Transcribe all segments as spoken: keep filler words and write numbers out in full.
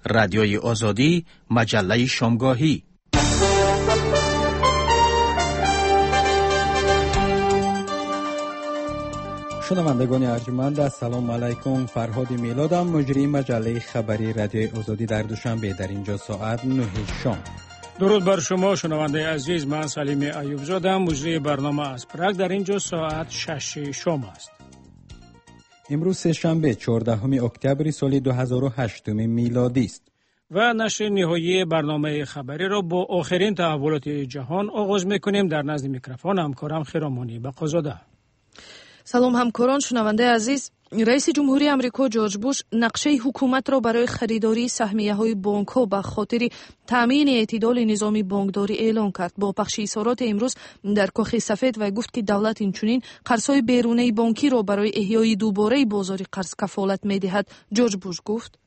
رادیوی آزادی، مجله شامگاهی. شنوندگان ارجمند، السلام علیکم. فرهاد میلادم، مجری مجله خبری رادیوی آزادی در دوشنبه. در اینجا ساعت نه شام. درود بر شما شنونده عزیز، من سلیم ایوب زاده، مجری برنامه از پراگ. در اینجا ساعت شش شام است. امروز سه شنبه چهاردهم اکتبر سال دو هزار و هشت میلادی است. و نشر نهایی برنامه خبری را با آخرین تحولات جهان آغاز میکنیم. در نزد میکروفون همکارم خیرامانی بقازاده. سلام همکاران شنونده عزیز. رئیس جمهوری آمریکا جورج بوش نقشه حکومت را برای خریداری سهمیه‌های بانک‌ها به خاطر تامین اعتدال نظام بانکداری اعلام کرد. با پخش اظهارات امروز در کاخ سفید و گفت که دولت اینچنین قرض‌های بیرونی بانکی را برای احیای دوباره بازار قرض کفالت می‌دهد. جورج بوش گفت: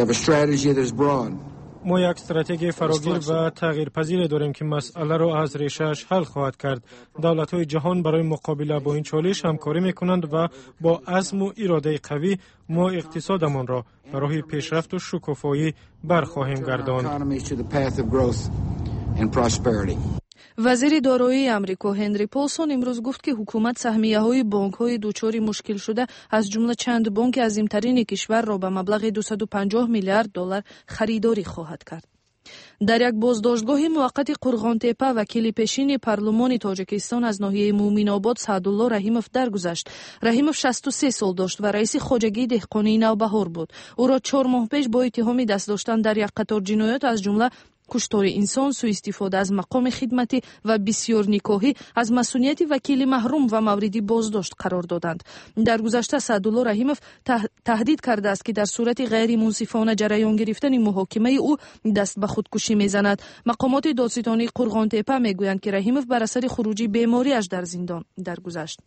ما یک استراتژی فراگیر و تغییرپذیر داریم که مسئله را از ریشه‌اش حل خواهد کرد. دولت‌های جهان برای مقابله با این چالش همکاری می‌کنند و با عزم و اراده قوی ما اقتصادمان را به راه پیشرفت و شکوفایی برخواهیم گرداند. وزیر دارایی آمریکا هنری پولسون امروز گفت که حکومت سهمیه‌های بانک‌های دچار مشکل شده از جمله چند بانک عظیم‌ترین کشور را به مبلغ دویست و پنجاه میلیارد دلار خریداری خواهد کرد. در یک بازداشتگاه موقت قرغانتپه وکیل پیشین پارلمان تاجیکستان از ناحیه مومن‌آباد سعدالله رحیمов درگذشت. رحیمov شصت و سه سال داشت و رئیس خواجگی دهقانی نوبهار بود. او را چهار ماه پیش با اتهام دست داشتن در یک قطار جنایات از جمله کشتار انسان، سوء استفاده از مقام خدمتی و بسیار نکاحی از مسئولیت وکیل محروم و موردی بازداشت قرار دادند. در گذشته سعدالله رحیمov تهدید کرده است که در صورت غیر منصفانه جریان گرفتن محاکمه او دست به خودکشی میزند. مقامات دادستانی قرغانتپه میگویند که رحیمov بر اثر خروجی بیماریش در زندان درگذشت.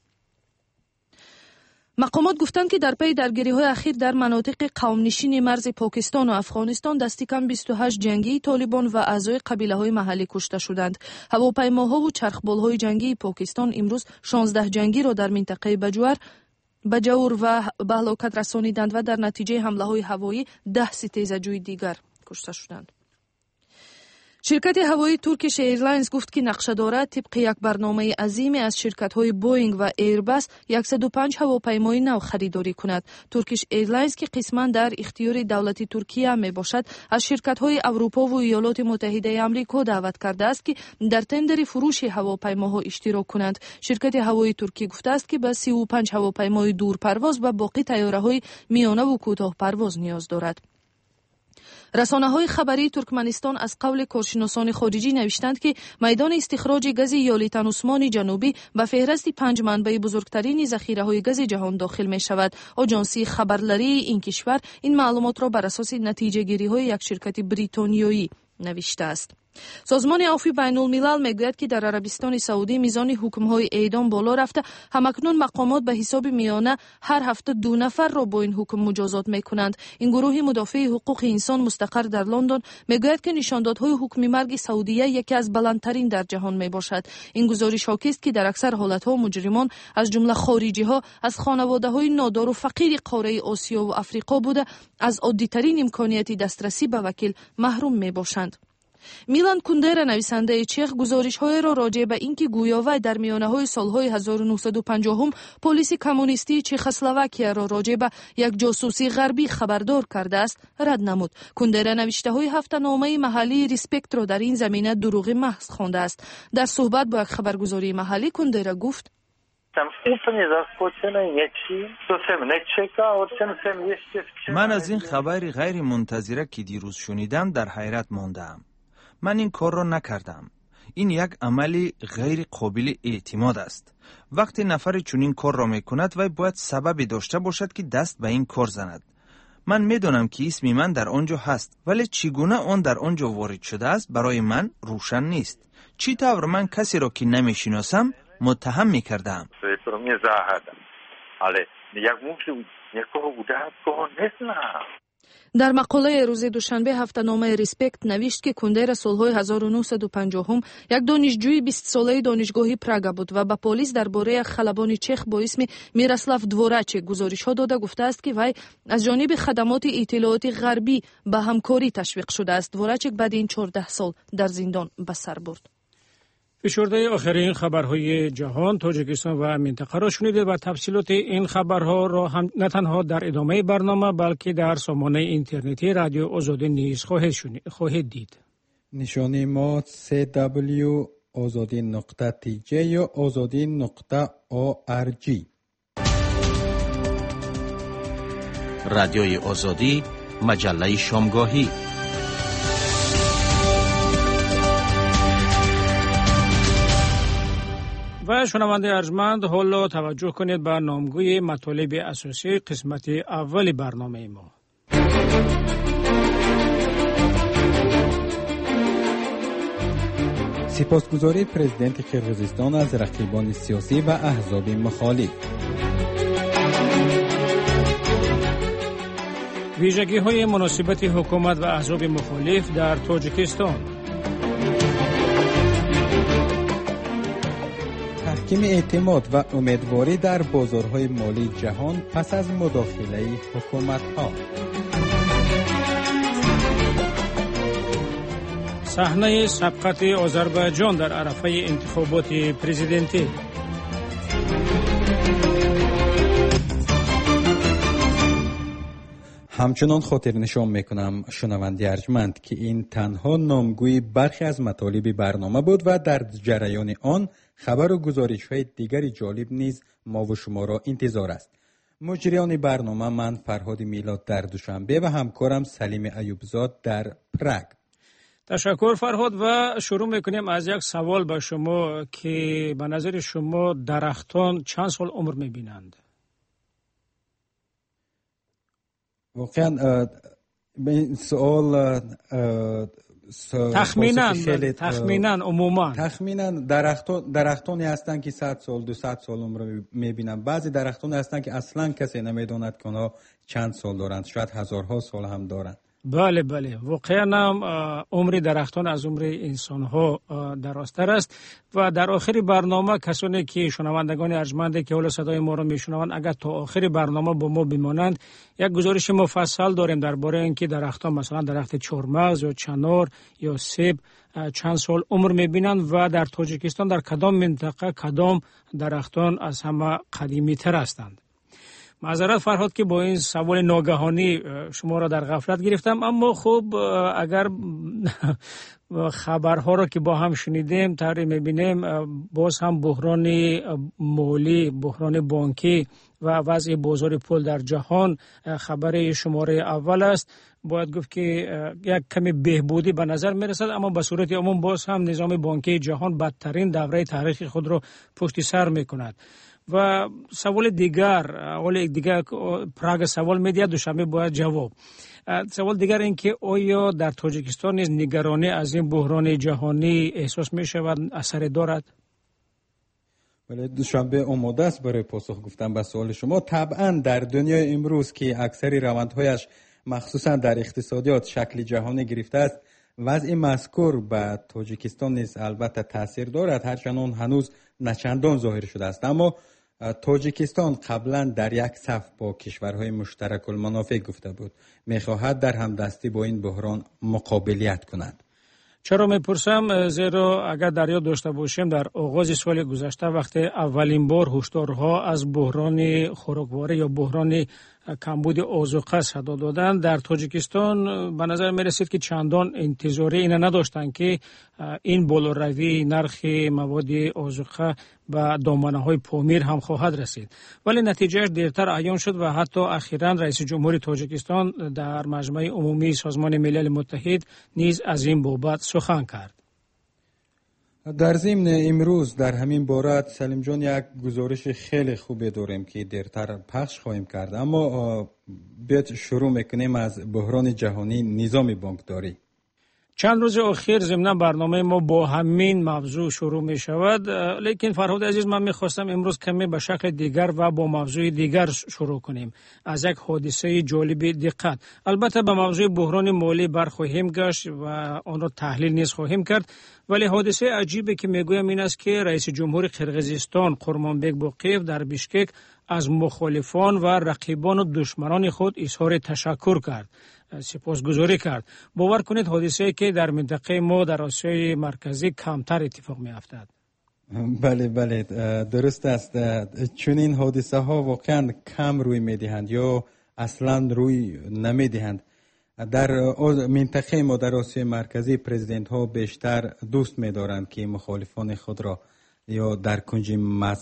مقامات گفتند که در پی درگیری‌های اخیر در مناطق قوم‌نشین مرز پاکستان و افغانستان دست کم بیست و هشت جنگی طالبان و اعضای قبیله‌های محلی کشته شدند. هواپیماها و چرخبال‌های جنگی پاکستان امروز شانزده جنگی را در منطقه بجور بجور و به هلاکت رسانیدند و در نتیجه حمله‌های هوایی ده ستیزجوی دیگر کشته شدند. شرکت هوایی ترکیش ایرلاینز گفت که نقشه دارد طبق یک برنامه عظیمی از شرکت‌های بوئینگ و ایرباس صد و پنج هواپیمای نو خریداری کند. ترکیش ایرلاینز که قسماً در اختیار دولت ترکیه می باشد، از شرکت‌های اروپا و ایالات متحده آمریکا دعوت کرده است که در تندر فروش هواپیماها اشتراک کنند. شرکت هوایی ترکی گفته است که به سی و پنج هواپیمای دور پرواز و باقی طیاره‌های میانه و کوتاه پرواز نیاز دارد. رسانه‌های خبری ترکمنستان از قول کارشناسان خارجی نوشتند که میدان استخراج گاز یالیتان عثمانی جنوبی به فهرست پنج منبع بزرگترین ذخیره‌های گاز جهان داخل می‌شود. آژانسی خبرلری این کشور این معلومات را بر اساس نتیجه‌گیری‌های یک شرکت بریتانیایی نوشته است. سازمان عفو بین الملل میگوید که در عربستان سعودی میزان حکم‌های اعدام بالا رفته. همکنون مقامات به حساب میانه هر هفته دو نفر را با این حکم مجازات میکنند. این گروه مدافع حقوق انسان مستقر در لندن میگوید که نشاندادهای حکم مرگ سعودیه یکی از بلندترین در جهان میباشد. این گزارش حاکی است که در اکثر حالت‌ها مجرمان از جمله خارجی‌ها از خانواده‌های نادار و فقیر قاره آسیا و افریقا بوده از عادی‌ترین امکانیت دسترسی به وکیل محروم میباشند. میلان کوندرا نویسنده چخ گزارش‌های را راجع به اینکه گویا وی در میانه‌های سال‌های هزار و نهصد و پنجاه پلیس کمونیستی چخسلواکیه را راجع به یک جاسوسی غربی خبردار کرده است رد نمود. کوندرا نوشته‌های هفته نامه محلی ریسپکت را در این زمینه دروغ محض خوانده است. در صحبت با یک خبرگزاری محلی کوندرا گفت: من از این خبر غیر منتظره که دیروز شنیدم در حیرت ماندم. من این کار را نکردم. این یک عملی غیر قابل اعتماد است. وقتی نفری چنین کار را میکند و باید سببی داشته باشد که دست به این کار زند. من میدونم که اسم من در آنجا هست، ولی چگونه آن در آنجا وارد شده است برای من روشن نیست. چی طور من کسی را که نمیشناسم متهم میکردم. در مقاله روز دوشنبه هفته‌نامه ریسپکت نوشت که کندر سالهای هزار و نهصد و پنجاه یک دانشجوی بیست ساله دانشگاهی پراگا بود و به پلیس درباره خلبان چخ با اسم میراسلاو دورچک گزارش‌ها داده گفته است که وی از جانب خدمات اطلاعاتی غربی به همکاری تشویق شده است. دورچک بعد این چهارده سال در زندان به سر برد. فشرده آخرین خبرهای جهان، تاجیکستان و منطقه را شنیده و تفصیلات این خبرها را هم نه تنها در ادامه برنامه بلکه در سامانه اینترنتی رادیو آزادی نیز خواهید خواهید دید. نشانی ما سی دبلیو آزادی نقطه تی جی یا آزادی نقطه او آر جی. رادیوی آزادی، مجله شامگاهی. و شنونده ارجمند، حالا توجه کنید به نامگوی مطالب اساسی قسمت اول برنامه ما. سپاسگزاری پرزیدنت قرقیزستان از رقیبان سیاسی و احزاب مخالف. ویژگی های مناسبت حکومت و احزاب مخالف در تاجیکستان. تحکیم اعتماد و امیدواری در بازارهای مالی جهان پس از مداخله حکومت‌ها. صحنه سبقت آذربایجان در عرصه انتخابات پرزیدنتی. همچنان خاطر نشان میکنم شنونده ارجمند که این تنها نامگوی برخی از مطالب برنامه بود و در جریان آن خبر و گزارش های دیگری جالب نیز ما و شما را انتظار است. مجریان برنامه من فرهاد میلاد در دوشنبه و همکارم سلیم ایوبزاد در پراگ. تشکر فرهاد و شروع میکنیم از یک سوال به شما که به نظر شما درختان چند سال عمر میبینند؟ واقعا به این سوال تخمینا تخمینا عموما تخمینا درختان درختانی هستند که صد سال دویست سال عمر میبینند. بعضی درختان هستند که اصلا کسی نمیداند که آنها چند سال دارند، شاید هزارها سال هم دارند. بله بله، واقعا عمر درختان از عمر انسان ها درازتر است. و در آخر برنامه کسانی که شنوندگان ارجمند که حالا صدای ما را میشنوند اگر تا آخر برنامه با ما بمانند یک گزارش مفصل داریم درباره اینکه درختان مثلا درخت چهارمغز یا چنار یا سیب چند سال عمر میبینند و در تاجیکستان در کدام منطقه کدام درختان از همه قدیمی تر هستند. معذرت فرهاد که با این سوال ناگهانی شما را در غفلت گرفتم، اما خب اگر خبرها را که با هم شنیدیم تقریبا میبینیم باز هم بحران مالی، بحران بانکی و وضع بازار پول در جهان خبر شماره اول است. باید گفت که یک کمی بهبودی به نظر میرسد، اما به صورت عموم باز هم نظام بانکی جهان بدترین دوره تاریخی خود را پشت سر میکند. و سوال دیگر، اول دیگر پراگ سوال میدید، دوشنبه باید جواب. سوال دیگر این که آیا در تاجیکستان نیز نگرانی از این بحران جهانی احساس می شود، اثر دارد؟ بله، دوشنبه آماده است برای پاسخ گفتن به سوال شما. طبعا در دنیای امروز که اکثر روندهایش مخصوصا در اقتصادیات شکل جهانی گرفته است، وضع مذکور به تاجیکستان نیز البته تاثیر دارد، هرچند هنوز نچندان ظاهر شده است. اما تاجیکستان قبلا در یک صف با کشورهای مشترک المنافع گفته بود میخواهد در همدستی با این بحران مقابلیت کند. چرا میپرسم؟ زیرا اگر در یاد داشته باشیم در آغاز سال گذشته وقتی اولین بار هشدارها از بحران خوراکواری یا بحران کمبود آذوقه صدا دادند، در تاجیکستان به نظر می رسید که چندان انتظاری اینه نداشتند که این بالاروی نرخ مواد آذوقه به دامنه های پامیر هم خواهد رسید، ولی نتیجهش دیرتر عیان شد و حتی اخیراً رئیس جمهور تاجیکستان در مجمع عمومی سازمان ملل متحد نیز از این بابت سخن کرد. در ضمن امروز در همین باره سلیم جان یک گزارش خیلی خوبی داریم که دیرتر پخش خواهیم کرد، اما بیاید شروع میکنیم از بحران جهانی نظام بانکداری. چند روز اخیر ضمن برنامه ما با همین موضوع شروع می شود، لیکن فرهاد عزیز من می خواستم امروز کمی به شکل دیگر و با موضوع دیگر شروع کنیم، از یک حادثه جالب دقت. البته به موضوع بحران مالی برخواهیم گشت و آن را تحلیل نیز خواهیم کرد، ولی حادثه عجیبی که می گویم این است که رئیس جمهور قرقیزستان قرمانبک باقیف در بیشکک از مخالفان و رقیبان و دشمنان خود اظهار تشکر کرد، سپاسگزاری کرد. باور کنید حادثه‌ای که در منطقه ما در آسیای مرکزی کمتر اتفاق می‌افتد. بله بله درست است، چون این حادثه ها واقعا کم روی می‌دهند یا اصلا روی نمی‌دهند. در منطقه ما در آسیای مرکزی پرزیدنت ها بیشتر دوست می‌دارند که مخالفان خود را یا در کنج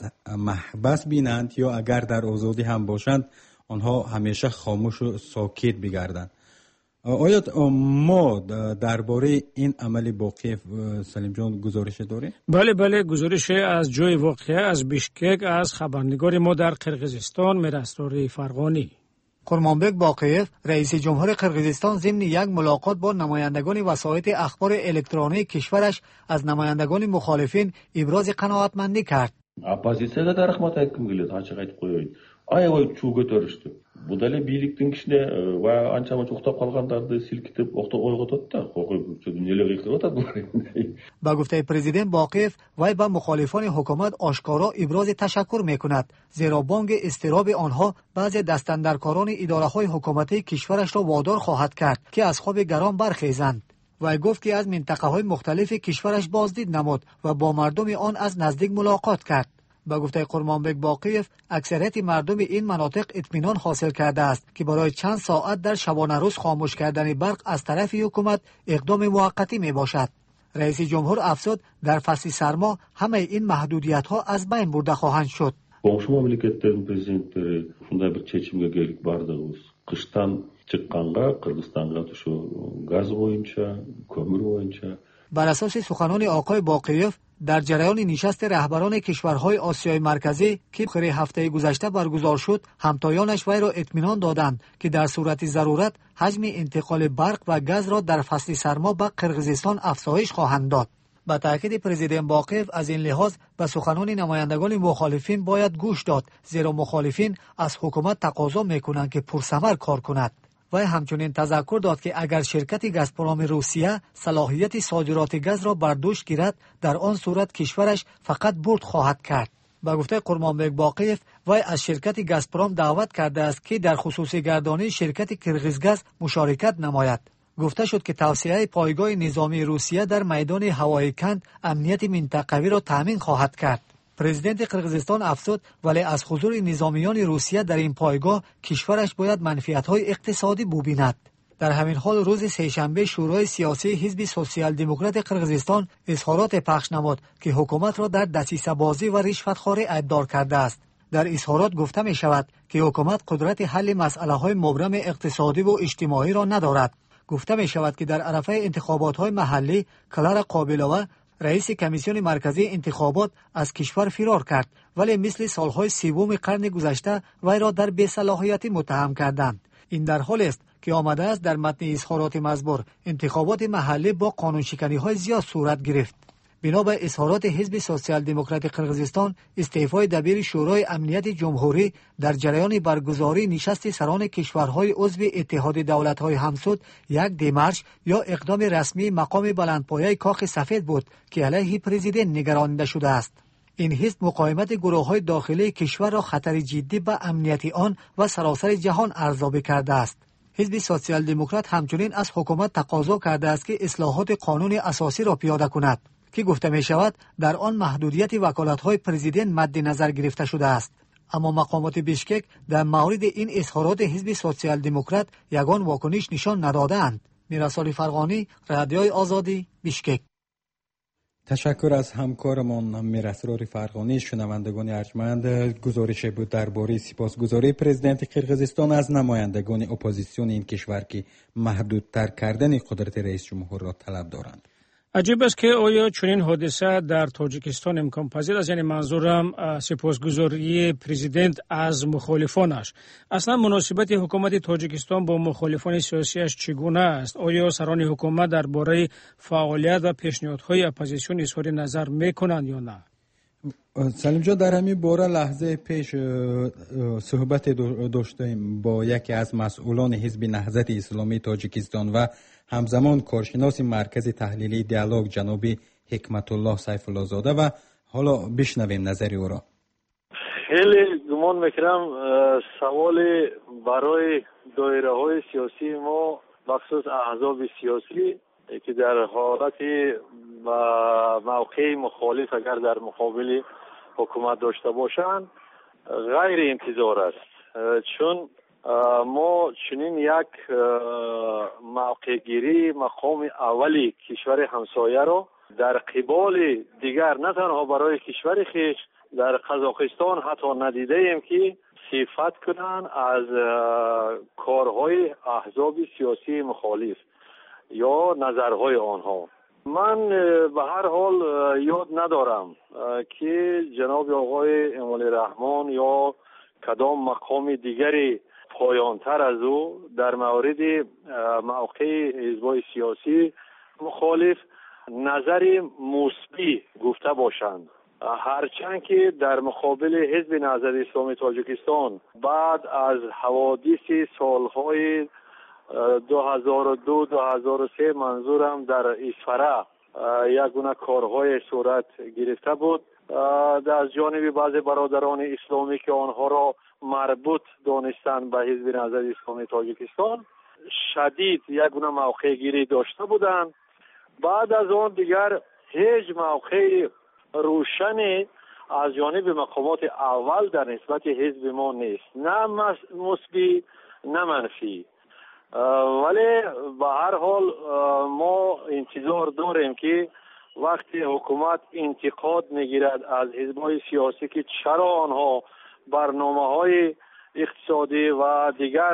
محبس بینند یا اگر در آزادی هم باشند آنها همیشه خاموش و ساکت بگردند. آیا ما درباره این عمل باقیف سلیم جان گزارش داریم؟ بله بله گزارش از جای واقعه از بیشکک از خبرنگار ما در قرقیزستان میراسرور فرغانی. قرمانبک باقیف رئیس جمهور قرقیزستان ضمن یک ملاقات با نمایندگان وسایط اخبار الکترونیک کشورش از نمایندگان مخالفین ابراز قناعتمندی کرد. Оппозицияга да рахмат aytgim keladi, açık aytib qo'yaylik. Aябай чуу көтөрүштү. Бул деле бийликтин кичине ва анча-мунча уктап калгандарды силкитип ойготот да, койгоп эмнелер кылып атат булар. با گفته پرزیدنت باقیف وی به مخالفان حکومت آشکارا ابراز تشکر میکند، زیرا بانگ اضطراب آنها بعض دستاندرکاران اداره‌های حکومتی کشورش را وادار خواهد کرد که از خواب گران برخیزند. وی گفت که از منطقه‌های مختلف کشورش بازدید نمود و با مردم آن از نزدیک ملاقات کرد. با گفته قرمانبک باقیف اکثریت مردم این مناطق اطمینان حاصل کرده است که برای چند ساعت در شبانه روز خاموش کردن برق از طرف حکومت اقدام موقتی می باشد. رئیس جمهور افزود در فصل سرما همه این محدودیت‌ها از بین برده خواهند شد. Komşu memleketlerin prezidentleri şunday bir çeçimge gelip bardığız. Kıştan çıkkanğa Kırgızistan'a şu gaz boyunca, kömür boyunca. بر اساس سخنان آقای باقیف در جریان نشست رهبران کشورهای آسیای مرکزی که آخر هفته گذشته برگزار شد، همتایانش وی را اطمینان دادند که در صورت ضرورت حجم انتقال برق و گاز را در فصل سرما به قرقیزستان افزایش خواهند داد. با تاکید پرزیدنت باقیف از این لحاظ به سخنان نمایندگان مخالفین باید گوش داد، زیرا مخالفین از حکومت تقاضا میکنند که پرثمر کار کند. و همچنین تذکر داد که اگر شرکت گازپروم روسیه صلاحیت صادرات گاز را بر دوش گیرد، در آن صورت کشورش فقط برد خواهد کرد. با گفته قرمانبک باقیف وی از شرکت گازپروم دعوت کرده است که در خصوصی گردانی شرکت کرغیزگاز مشارکت نماید. گفته شد که توسعه پایگاه نظامی روسیه در میدان هوایی کند امنیت منطقوی را تامین خواهد کرد. پرزیدنت قرقیزستان افزود ولی از حضور نظامیان روسیه در این پایگاه کشورش باید منفعت‌های اقتصادی ببیند. در همین حال روز سه‌شنبه شورای سیاسی حزب سوسیال دموکرات قرقیزستان اظهارات پخش نمود که حکومت را در دسیسه‌بازی و رشوتخواری ادعا کرده است. در اظهارات گفته می شود که حکومت قدرت حل مسئله‌های مبرم اقتصادی و اجتماعی را ندارد. گفته می شود که در عرصه انتخابات‌های محلی کلار قابلوه رئیس کمیسیون مرکزی انتخابات از کشور فرار کرد، ولی مثل سالهای سوم قرن گذشته وی را در بی‌صلاحیتی متهم کردند. این در حالی است که آمده است در متن اظهارات مزبور انتخابات محلی با قانونشکنی‌های زیاد صورت گرفت. بنا به اظهارات حزب سوسیال دموکرات قرقیزستان، استعفای دبیر شورای امنیت جمهوری در جریان برگزاری نشست سران کشورهای عضو اتحاد دولت‌های همسود یک دیمارش یا اقدام رسمی مقام بلندپایه کاخ سفید بود که علیه پرزیدنت نگرانیده شده است. این حزب مقاومت گروه‌های داخلی کشور را خطر جدی به امنیت آن و سراسر جهان ارزیابی کرده است. حزب سوسیال دموکرات همچنین از حکومت تقاضا کرده است که اصلاحات قانون اساسی را پیاده کند که گفته می شود در آن محدودیت وکالت‌های پرزیدنت مد نظر گرفته شده است. اما مقامات بیشکک در مورد این اظهارات حزب سوسیال دموکرات یگان واکنش نشان ندادند. میرسال فرغانی، رادیوی آزادی، بیشکک. تشکر از همکارمان میرسرور فرغانی. شنوندگان ارجمند، گزارش بود درباره سپاسگزاری پرزیدنت قرقیزستان از نمایندگان اپوزیسیون این کشور که محدودتر کردن قدرت رئیس جمهور را طلب دارند. عجیب است که آیا چنین حادثه در تاجیکستان امکان پذیر است؟ یعنی منظورم سپاسگزاری پرزیدنت از مخالفانش. اصلا مناسبت حکومت تاجیکستان با مخالفان سیاسیش چگونه است؟ آیا سران حکومت درباره فعالیت و پیشنهادهای اپوزیسیون اظهار نظر میکنند یا نه؟ سلیم جان، در همین باره لحظه پیش صحبت داشتیم با یکی از مسئولان حزب نهضت اسلامی تاجیکستان و همزمان کارشناس مرکز تحلیلی دیالوگ جناب حکمت الله سیف الله زاده و حالا بشنویم نظری او را. خیلی گمان میکنم سوال برای دایره های سیاسی ما بخصوص احزاب سیاسی که در حالت موقع مخالف اگر در مقابل حکومت داشته باشند غیر انتظار است، چون ما چنین یک موقع گیری مقام اولی کشور همسایه را در قبال دیگر نه تنها برای کشور خیش در قزاقستان حتی ندیده ایم که صفت کنند از کارهای احزاب سیاسی مخالف یا نظرهای آنها. من به هر حال یاد ندارم که جناب آقای امالی رحمان یا کدام مقام دیگری پایانتر از او در مورد موقع حزب‌های سیاسی مخالف نظر مثبت گفته باشند، هرچند که در مقابل حزب نهضت اسلامی تاجیکستان بعد از حوادث سالهای دو هزار و دو دو هزار و سه منظورم در اسفره یک گونه کارهای صورت گرفته بود در جانب بعض برادران اسلامی که آنها را مربوط دانستند به حزب نهضت اسلامی تاجیکستان، شدید یک گونه موقع گیری داشته بودند. بعد از آن دیگر هیچ موقع روشنی از جانب مقامات اول در نسبت حزب ما نیست، نه مثبت نه منفی. ولی به هر حال ما انتظار داریم که وقتی حکومت انتقاد میگیرد از حزب‌های سیاسی که چرا آنها برنامه‌های اقتصادی و دیگر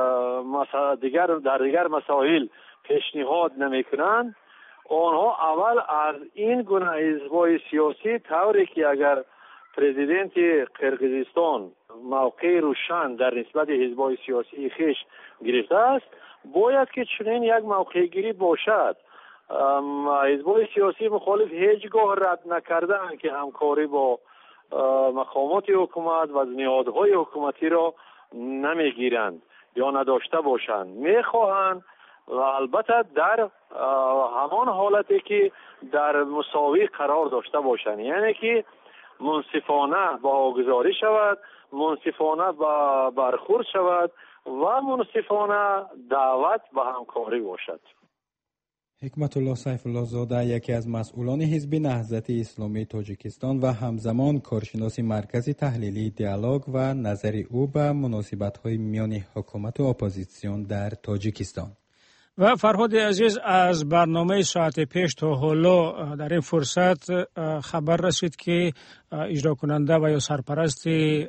دیگر در دیگر مسائل پیشنهاد نمی‌کنند، آنها اول از این گونه حزب‌های سیاسی طوری که اگر پرزیدنت قرقیزستان موقع روشن در نسبت حزب‌های سیاسی خیش گرفته است، باید که چنین یک موقع گیری باشد. حزب‌های سیاسی مخالف هیچگاه رد نکردن که همکاری با مقامات حکومت و نهادهای حکومتی را نمیگیرند یا نداشته باشند، میخواهند و البته در همان حالتی که در مساوی قرار داشته باشند، یعنی که منصفانه واگذاری شود، منصفانه برخورد شود و منصفانه دعوت به همکاری باشد. حکمت الله سیف الله زاده یکی از مسئولان حزب نهضت اسلامی تاجیکستان و همزمان کارشناس مرکز تحلیلی دیالوگ و نظر او به مناسبت‌های میان حکومت و اپوزیسیون در تاجیکستان. و فرهاد عزیز، از برنامه ساعت پیش تا حالا در این فرصت خبر رسید که اجرا کننده و یا سرپرست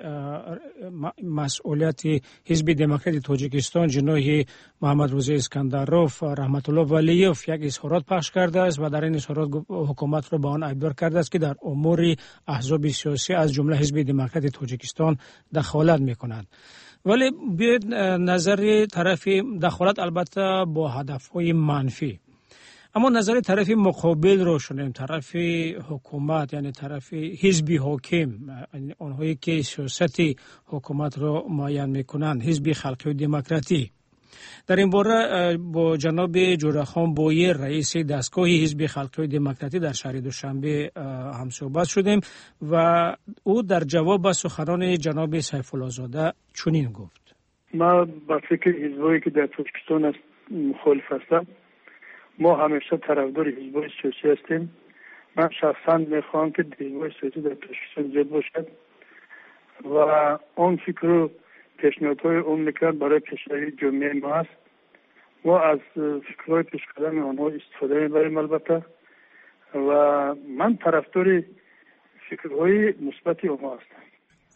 مسئولیت حزب دموکرات تاجیکستان جناب محمد رضا اسکندروف رحمت الله ولیوف یک اظهارات پخش کرده است و در این اظهارات حکومت را به آن ابلاغ کرده است که در امور احزاب سیاسی از جمله حزب دموکرات تاجیکستان دخالت می‌کند. ولی بیاید نظر طرف دخالت البته با هدف‌های منفی، اما نظر طرف مقابل رو شنیم، طرف حکومت یعنی طرف حزب حاکم، آنهایی که سیاست حکومت رو معین میکنند، حزب خلقی و دموکراتی. در این باره با جناب جورخان بویر رئیس دستگاه حزب خلقی و دموکراتی در شهر دوشنبه هم صحبت شدیم و او در جواب به سخنان جناب سیف الله زاده چنین گفت: ما با فکر حزبایی که در تاجیکستان است مخالف هستم. ما همیشه طرفدار حزبای سیاسی هستیم. من شخصا میخوام که حزبای سیاسی در تاجیکستان زیاد باشد و اون فکر رو پیشنهادهای اون میکرد برای پیشروی جامعه ما است. ما از فکرهای پیشقدم آنها استفاده میبریم البته و من طرفدار فکرهای مثبت آنها هستم.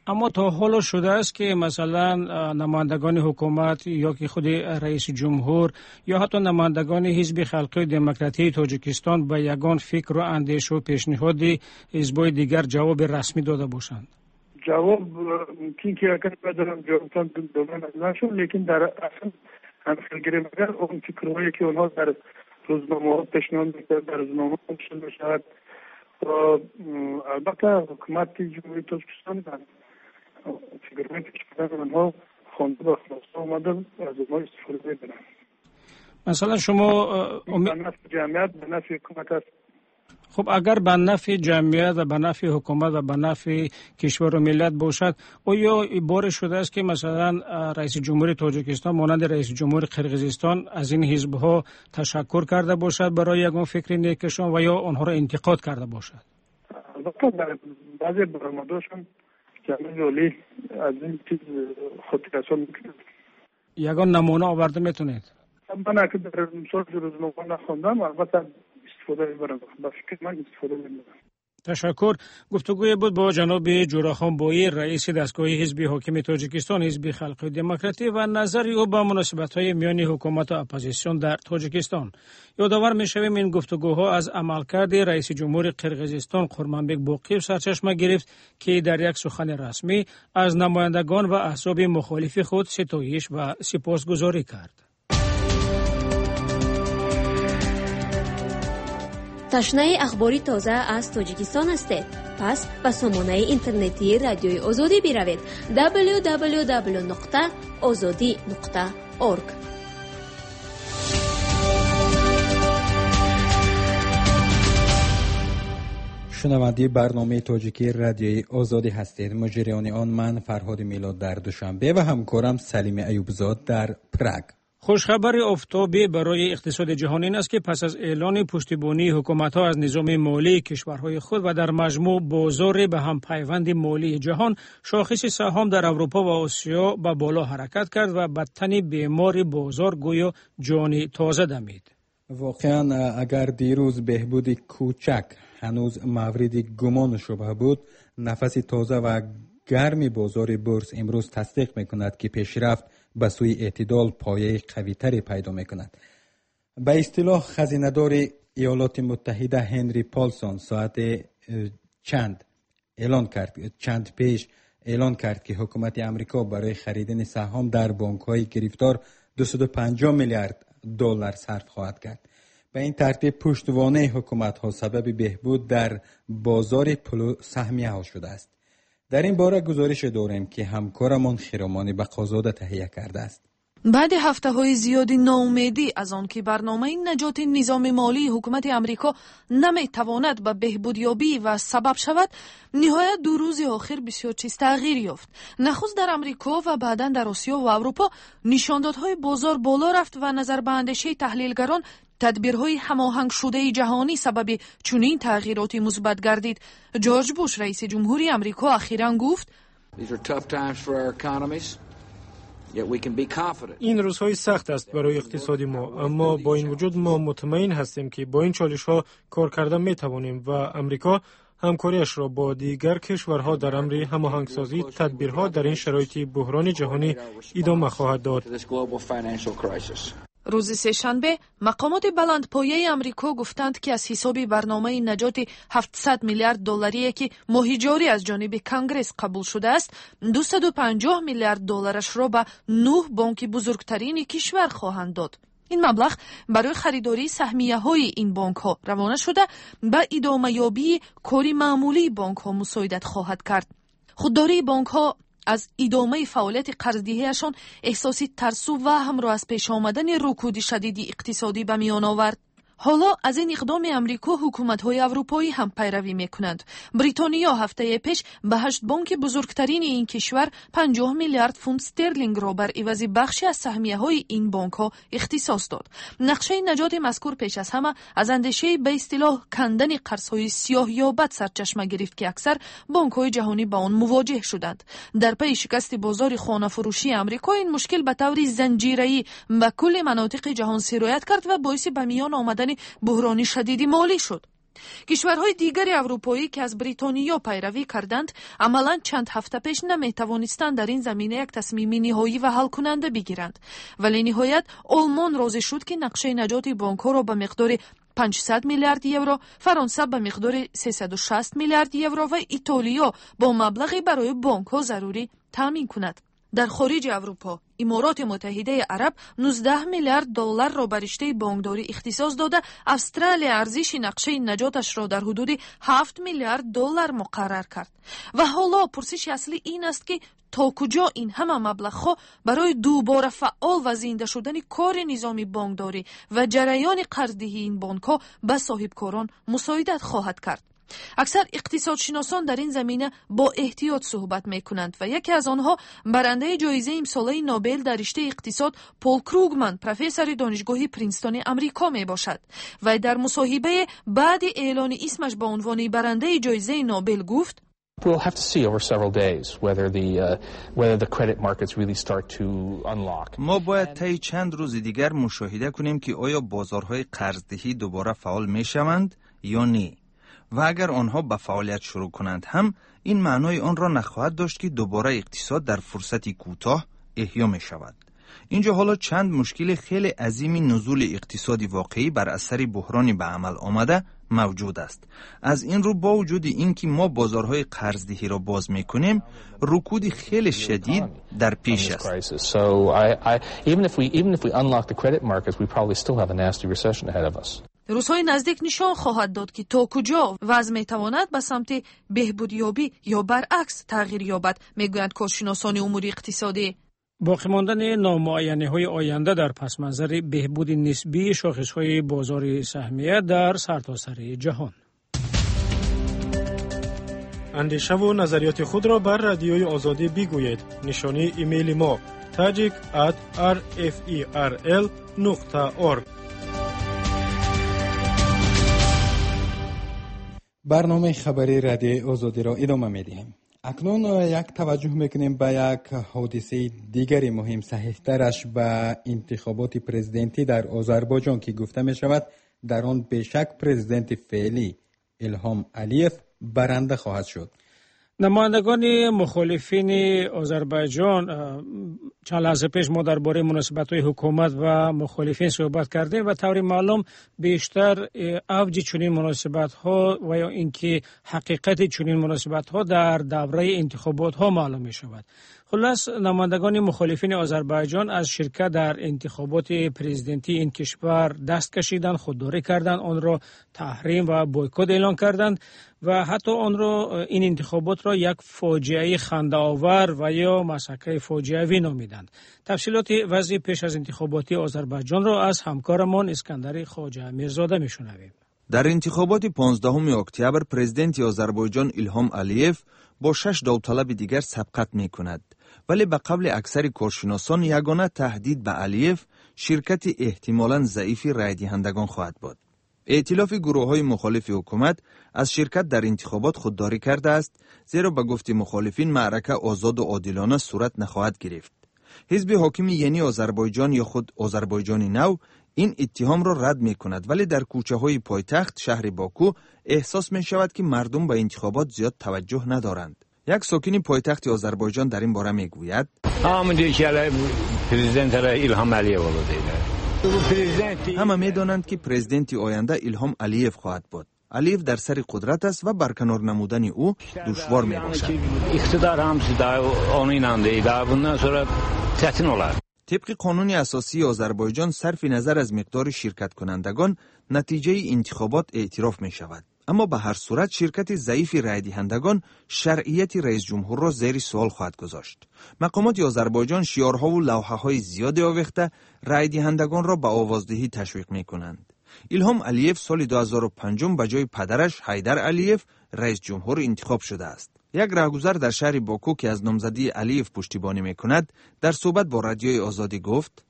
اما تا حالا شده است که مثلا نمایندگان حکومت یا که خود رئیس جمهور یا حتی نمایندگان حزب خلقی دموکراتی تاجیکستان به یگان فکر و اندیشه و پیشنهاد حزب‌های دیگر جواب رسمی داده باشند؟ جواب ممکن که اگر بدارم جوابتان دادن نشون، لیکن در اصل همخلگیری مگر اون فکرهایی که اونها در روزنامه ها پیشنهاد میکرد در روزنامه ها پیشنهاد میشود و البته حکومت جمهوری تاجیکستان فکرهایی پیشنهاد اونها خوانده و خلاصه آمدن از اونها استفاده بدن. مثلا شما به نفع جمعیت به نفع حکومت است. خب اگر به نفع جمعیت و به نفع حکومت و به نفع کشور و ملت باشد، آیا بار شده است که مثلا رئیس جمهوری تاجیکستان مانند رئیس جمهوری قرقیزستان از این حزب‌ها تشکر کرده باشد برای یگان فکر نیکشان و یا آنها را انتقاد کرده باشد؟ البته در بعضی برآمدهاشون جمعیت عالی از این چیز خودکشان میکنند. یگان نمونه آورده میتونید؟ من که در مثال روزنامه نخوندم، البته استفاده میبرم، با فکر من استفاده میبرم. تشکر. گفتگوی بود با جناب جوراخان بایی، رئیس دستگاه حزب حاکم تاجیکستان حزب خلقی دموکراتی و نظری او به مناسبت‌های میان حکومت و اپوزیسیون در تاجیکستان. یادآور می‌شویم این گفتگوها از عملکرد رئیس جمهور قرقیزستان قرمانبک باقیف سرچشمه گرفت که در یک سخن رسمی از نمایندگان و احزاب مخالف خود ستایش و سپاسگزاری کرد. تشنه اخباری تازه از تاجیکستان هستید؟ پس به سامانه اینترنتی رادیوی آزادی بروید دبلیو دبلیو دبلیو نقطه آزادی نقطه اورگ. شنونده برنامه تاجیکی رادیوی آزادی هستید. مجریان آن من فرهاد میلاد در دوشنبه و همکارم سلیم ایوبزاد در پراگ. خوشخبر آفتابی برای اقتصاد جهانی این است که پس از اعلان پشتیبانی حکومت‌ها از نظام مالی کشورهای خود و در مجموع بازار به هم پیوند مالی جهان، شاخص سهام در اروپا و آسیا به بالا حرکت کرد و بدتن بیمار بازار گویا جان تازه دمید. واقعا اگر دیروز بهبود کوچک هنوز مورد گمان و شبهه بود، نفس تازه و گرمی بازار بورس امروز تصدیق می‌کند که پیشرفت به سوی اعتدال پایه قوی‌تری پیدا می‌کند. به اصطلاح خزینه‌دار ایالات متحده هنری پالسون ساعت چند اعلان کرد چند پیش اعلان کرد که حکومت امریکا برای خریدن سهام در بانک‌های گرفتار دویست و پنجاه میلیارد دلار صرف خواهد کرد. به این ترتیب پشتوانه حکومت‌ها سبب بهبود در بازار پول سهمیه‌ها شده است. در این باره گزارش داریم که همکارمان خیرامانی به قازاده تهیه کرده است. بعد هفته‌های زیادی ناامیدی از آن که برنامه نجات نظام مالی حکومت امریکا نمی‌تواند به بهبودیابی و سبب شود، نهایت دو روز آخر بسیار چیز تغییر یافت. نخست در امریکا و بعداً در آسیا و اروپا نشاندادهای بازار بالا رفت و نظر به اندیشه تحلیلگران تدبیرهای هماهنگ شده جهانی سبب چنین تغییراتی مثبت گردید. جورج بوش رئیس جمهوری امریکا اخیراً گفت: این روزهای سخت است برای اقتصاد ما، اما با این وجود ما مطمئن هستیم که با این چالش‌ها کار کردن می‌توانیم و امریکا همکاریش را با دیگر کشورها در امر هماهنگسازی تدبیرها در این شرایط بحران جهانی ادامه خواهد داد. روز سه‌شنبه مقامات بلندپایه امریکا گفتند که از حساب برنامه نجات هفتصد میلیارد دلاری که ماهی جاری از جانب کنگرس قبول شده است، دویست و پنجاه میلیارد دلارش را به نه بانک بزرگترین کشور خواهند داد. این مبلغ برای خریداری سهمیه‌های این بانک‌ها روانه شده به ادامه یابی کاری معمولی بانک‌ها مساعدت خواهد کرد. خودداری بانک‌ها از ادامه فعالیت قرض‌دهی‌شان احساسی ترس و وهم را از پیش آمدن رکود شدید اقتصادی به میان آورد. حالا از این اقدام امریکا حکومت‌های اروپایی هم پیروی می‌کنند. بریتانیا هفته پیش به هشت بانک بزرگترین این کشور پنجاه میلیارد پوند استرلینگ را بر عوض بخشی از سهمیه‌های این بانک‌ها اختصاص داد. نقشه نجات مذکور پیش از همه از اندیشه به اصطلاح کندن قرض‌های سیاه یا بد سرچشمه گرفت که اکثر بانک‌های جهانی با آن مواجه شدند. در پی شکست بازار خانه فروشی امریکا، این مشکل به طور زنجیره‌ای به کل مناطق جهان سرایت کرد و باعث به میان آمدن بحرانی شدیدی مالی شد. کشورهای دیگر اروپایی که از بریتانیا پیروی کردند عملاً چند هفته پیش نمیتوانستند در این زمینه یک تصمیم نهایی و حل کننده بگیرند، ولی نهایت آلمان راضی شد که نقشه نجات بانک‌ها را به مقدار پانصد میلیارد یورو، فرانسه به مقدار سیصد و شصت میلیارد یورو و ایتالیا با مبلغی برای بانک‌ها ضروری تامین کند. در خارج اروپا امارات متحده عرب نوزده میلیارد دلار را بر رشته بانکداری اختصاص داده، استرالیا ارزش نقشه نجاتش را در حدود هفت میلیارد دلار مقرر کرد. و حالا پرسش اصلی این است که تا کجا این همه مبلغها برای دوباره فعال و زنده شدن کار نظام بانکداری و جریان قرضدهی این بانک‌ها به صاحبکاران مساعدت خواهد کرد. اکثر اقتصادشناسان در این زمینه با احتیاط صحبت می کنند و یکی از آنها برنده جایزه امساله نوبل در رشته اقتصاد پول کروگمن، پروفسور دانشگاه پرینستون امریکا می باشد و در مصاحبه بعد اعلان اسمش به عنوان برنده جایزه نوبل گفت: We'll have to see over several days whether the uh, whether the credit markets really start to unlock. ما باید طی چند روز دیگر مشاهده کنیم که آیا بازارهای قرضدهی دوباره فعال می شوند یا نه. و اگر آنها به فعالیت شروع کنند هم این معنای آن را نخواهد داشت که دوباره اقتصاد در فرصتی کوتاه احیا می شود. اینجا حالا چند مشکل خیلی عظیم نزول اقتصادی واقعی بر اثر بحرانی به عمل آمده موجود است. از این رو با وجود اینکه ما بازارهای قرضدهی را باز میکنیم، رکود خیلی شدید در پیش است. روزهای نزدیک نشان خواهد داد که تا کجا وضع میتواند به سمت بهبودیابی یا برعکس تغییر یابد، میگویند کارشناسان امور اقتصادی. باقی ماندن نامعینه‌های آینده در پس منظر بهبود نسبی شاخص‌های بازار سهمیه در سرتاسر جهان. اندیشه و نظریات خود را بر رادیوی آزادی بگویید. نشانی ایمیل ما tajik at r f e r l dot org. برنامه خبری رادیوی آزادی را ادامه می‌دهیم. اکنون یک توجه میکنیم به یک حادثه دیگری مهم، صحیح‌ترش به انتخابات پرزیدنتی در آذربایجان که گفته می شود در آن بیشک پرزیدنت فعلی الهام علیف برنده خواهد شد. نمایندگان مخالفین آذربایجان چند لحظه پیش ما درباره مناسبت‌های حکومت و مخالفین صحبت کردیم و طور معلوم بیشتر اوج چنین مناسبت‌ها و یا اینکه حقیقت چنین مناسبت‌ها در دوره انتخابات‌ها معلوم می‌شود. خلاص نمایندگان مخالفین آذربایجان از شرکت در انتخابات پرزیدنتی این کشور دست کشیدند، خودداری کردند، آن را تحریم و بویکوت اعلان کردند و حتی آن را این انتخابات را یک فاجعه خنده‌آور و یا مسخره فاجعه‌ای نامیدند. تفصیلات وضع پیش از انتخابات آذربایجان را از همکارمان اسکندر خواجه میرزاده میشنویم. در انتخابات پانزدهم اکتبر پرزیدنت آذربایجان الهام علیف با شش داوطلب دیگر سبقت می‌کند، ولی به قبل اکثر کارشناسان یگانه تهدید به علیف شرکت احتمالاً ضعیف رای دهندگان خواهد بود. ائتلاف گروه‌های مخالف حکومت از شرکت در انتخابات خودداری کرده است، زیرا به گفت مخالفین معرکه آزاد و عادلانه صورت نخواهد گرفت. حزب حاکم یعنی آذربایجان یا خود آذربایجان نو این اتهام را رد می کند، ولی در کوچه های پایتخت شهر باکو احساس می شود که مردم به انتخابات زیاد توجه ندارند. یک ساکن پایتخت آذربایجان در این باره می گوید: همه می دانند که پرزیدنت آینده الهام علیف خواهد بود. علیف در سر قدرت است و برکنار نمودن او دشوار می باشد. طبق قانون اساسی آذربایجان صرف نظر از مقدار شرکت کنندگان نتیجه انتخابات اعتراف می شود. اما به هر صورت شرکت ضعیف رای دهندگان شرعیت رئیس جمهور را زیر سوال خواهد گذاشت. مقامات آذربایجان شعارها و لوحه‌های زیادی آویخته رای دهندگان را به آوازدهی تشویق می کنند. الهام علیف سال دو هزار و پنج به جای پدرش حیدر علیف رئیس جمهور انتخاب شده است. یک راهگذر در شهر باکو که از نامزدی علیف پشتیبانی می کند در صحبت با رادیوی آزادی گفت: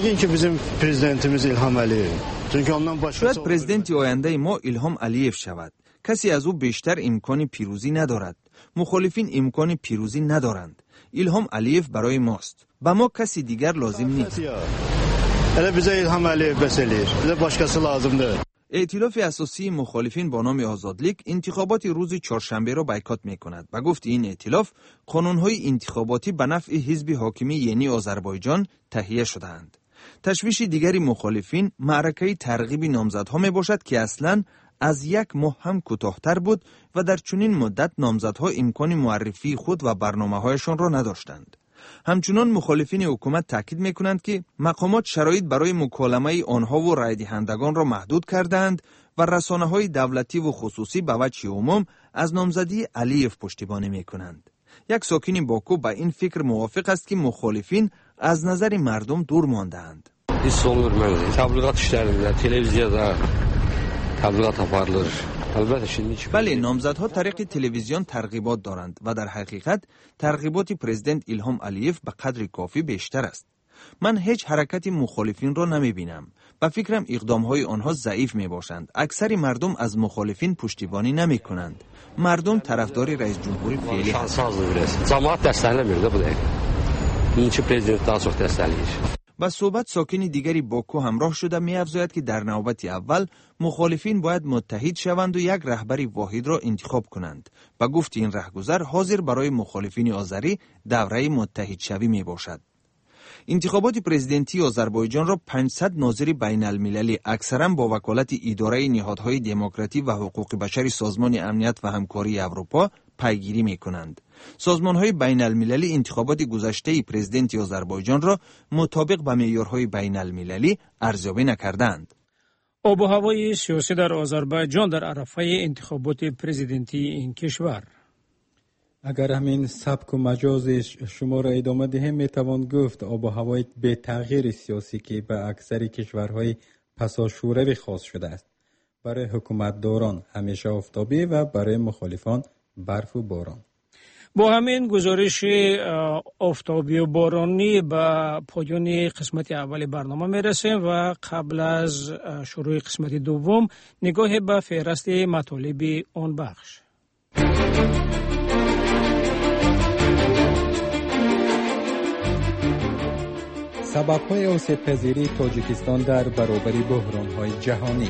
شاید پرزیدنت آینده ما الهام علیف شود. کسی از او بیشتر امکان پیروزی ندارد. مخالفین امکان پیروزی ندارند. الهام علیف برای ماست. به ما کسی دیگر لازم نیست. ائتلاف اساسی مخالفین با نام آزادلیگ انتخابات روز چهارشنبه را بایکات می‌کند و گفت این ائتلاف قانون‌های انتخاباتی به نفع حزب حاکمی یعنی آذربایجان تهیه شده‌اند. تشویش دیگری مخالفین معرکه ترغیب نامزدها میباشد که اصلاً از یک ماه هم کوتاه‌تر بود و در چنین مدت نامزدها امکان معرفی خود و برنامه‌هایشان را نداشتند. همچنان مخالفین حکومت تاکید می‌کنند که مقامات شرایط برای مکالمه آنها و رای دهندگان را محدود کردند و رسانه‌های دولتی و خصوصی به وجه عموم از نامزدی علیف پشتیبانی می‌کنند. یک ساکن باکو با این فکر موافق است که مخالفین از نظر مردم دور مانده‌اند. Hiss olur məncə. Təbliğat işlərində, televiziyada təbliğat aparılır. Əlbəttə şimdi بله، نامزدها طریق تلویزیون ترغیبات دارند و در حقیقت ترغیبات پرزیدنت ایلهام علیف به قدر کافی بیشتر است. من هیچ حرکت مخالفین را نمی بینم و فکرم اقدامهای آنها ضعیف می باشند. اکثر مردم از مخالفین پشتیبانی نمی کنند. مردم طرفدار رئیس جمهوری فعلی هستند. Cəmaət dəstəkləmir də bu dəqiqə. İkinci prezident daha çox dəstəkləyir. با صحبت ساکن دیگری باکو همراه شده می افزاید که در نوبت اول مخالفین باید متحد شوند و یک رهبر واحد را انتخاب کنند. با گفت این رهگذر حاضر برای مخالفین آذری دوره متحد شوی می باشد. انتخابات پرزیدنتی آذربایجان را پانصد ناظر بین المللی اکثرا با وکالت اداره نهادهای دموکراتی و حقوق بشر سازمان امنیت و همکاری اروپا پیگیری می کنند. سازمان‌های بین المللی انتخابات گذشته پرزیدنت آذربایجان را مطابق با معیارهای بین المللی ارزیابی نکردند. آب و هوای سیاسی در آذربایجان در عرصه انتخابات پرزیدنتی این کشور. اگر همین سبک و مجازش شما را ادامه دهیم میتوان گفت آب و هوای به تغییر سیاسی که به اکثر کشورهای پساشوروی خاص شده است. برای حکومتداران همیشه آفتابی و برای مخالفان برف و باران. با همین گزارش آفتابی و بارانی به پایان قسمت اول برنامه میرسیم و قبل از شروع قسمت دوم نگاه به فهرست مطالب آن بخش. سبب‌های آسیب‌پذیری تاجیکستان در برابر بحران‌های جهانی.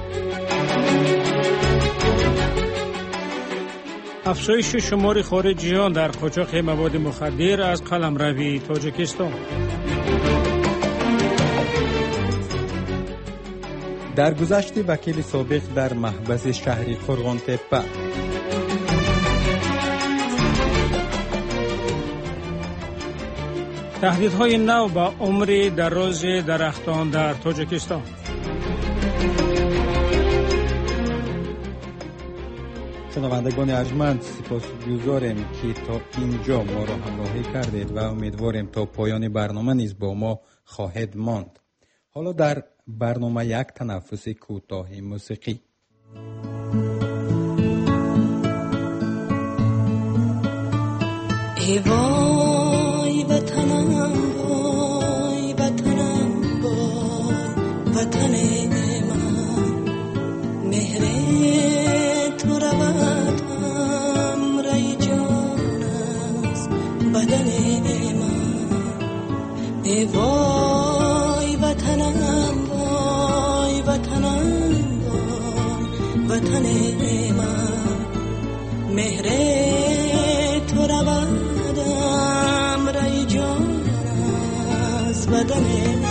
افزایش شمار خارجیان در قاچاق مواد مخدر از قلمروی تاجیکستان. در گذشت وکیل سابق در محبس شهری فرغان تپه. تهدیدهای نو به عمر دراز درختان در تاجیکستان. شنوندگان ارجمند، سپاسگزاریم که تا اینجا ما را همراهی کردید و امیدواریم تا پایان برنامه نیز با ما خواهد ماند. حالا در برنامه یک تنفس کوتاه موسیقی. ای وای وطنم، وای وطنم، وای وطن من، مهر تو روادم رای جان است بدن من. ای وای وطنم، وای وطنم، وای وطن من، مهر تو روادم رای جان است بدن من.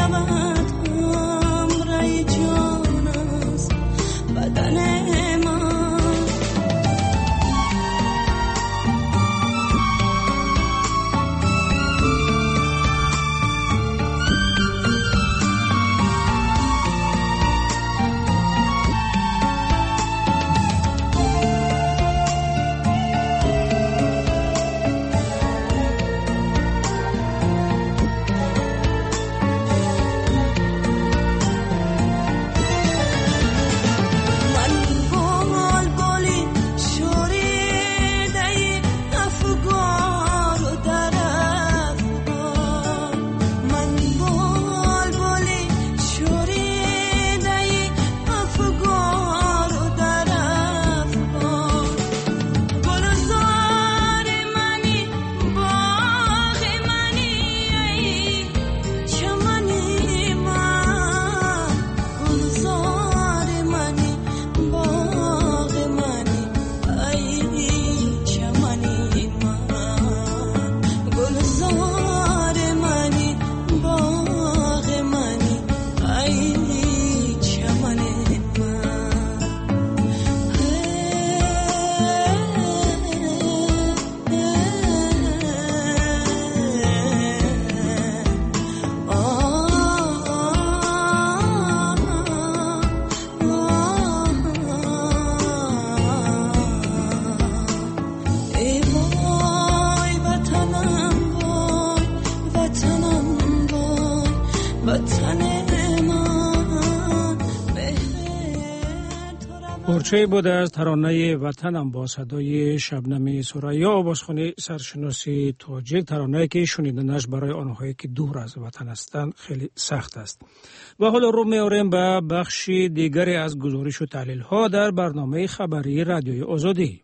پارچه بود از ترانه وطنم با صدای شبنم ثریا آوازخوان سرشناسی تاجیک، ترانه‌ای که شنیدنش برای آنهایی که دور از وطن هستند خیلی سخت است. و حالا رو می‌آوریم به بخش دیگری از گزارش و تحلیل‌ها در برنامه خبری رادیوی آزادی.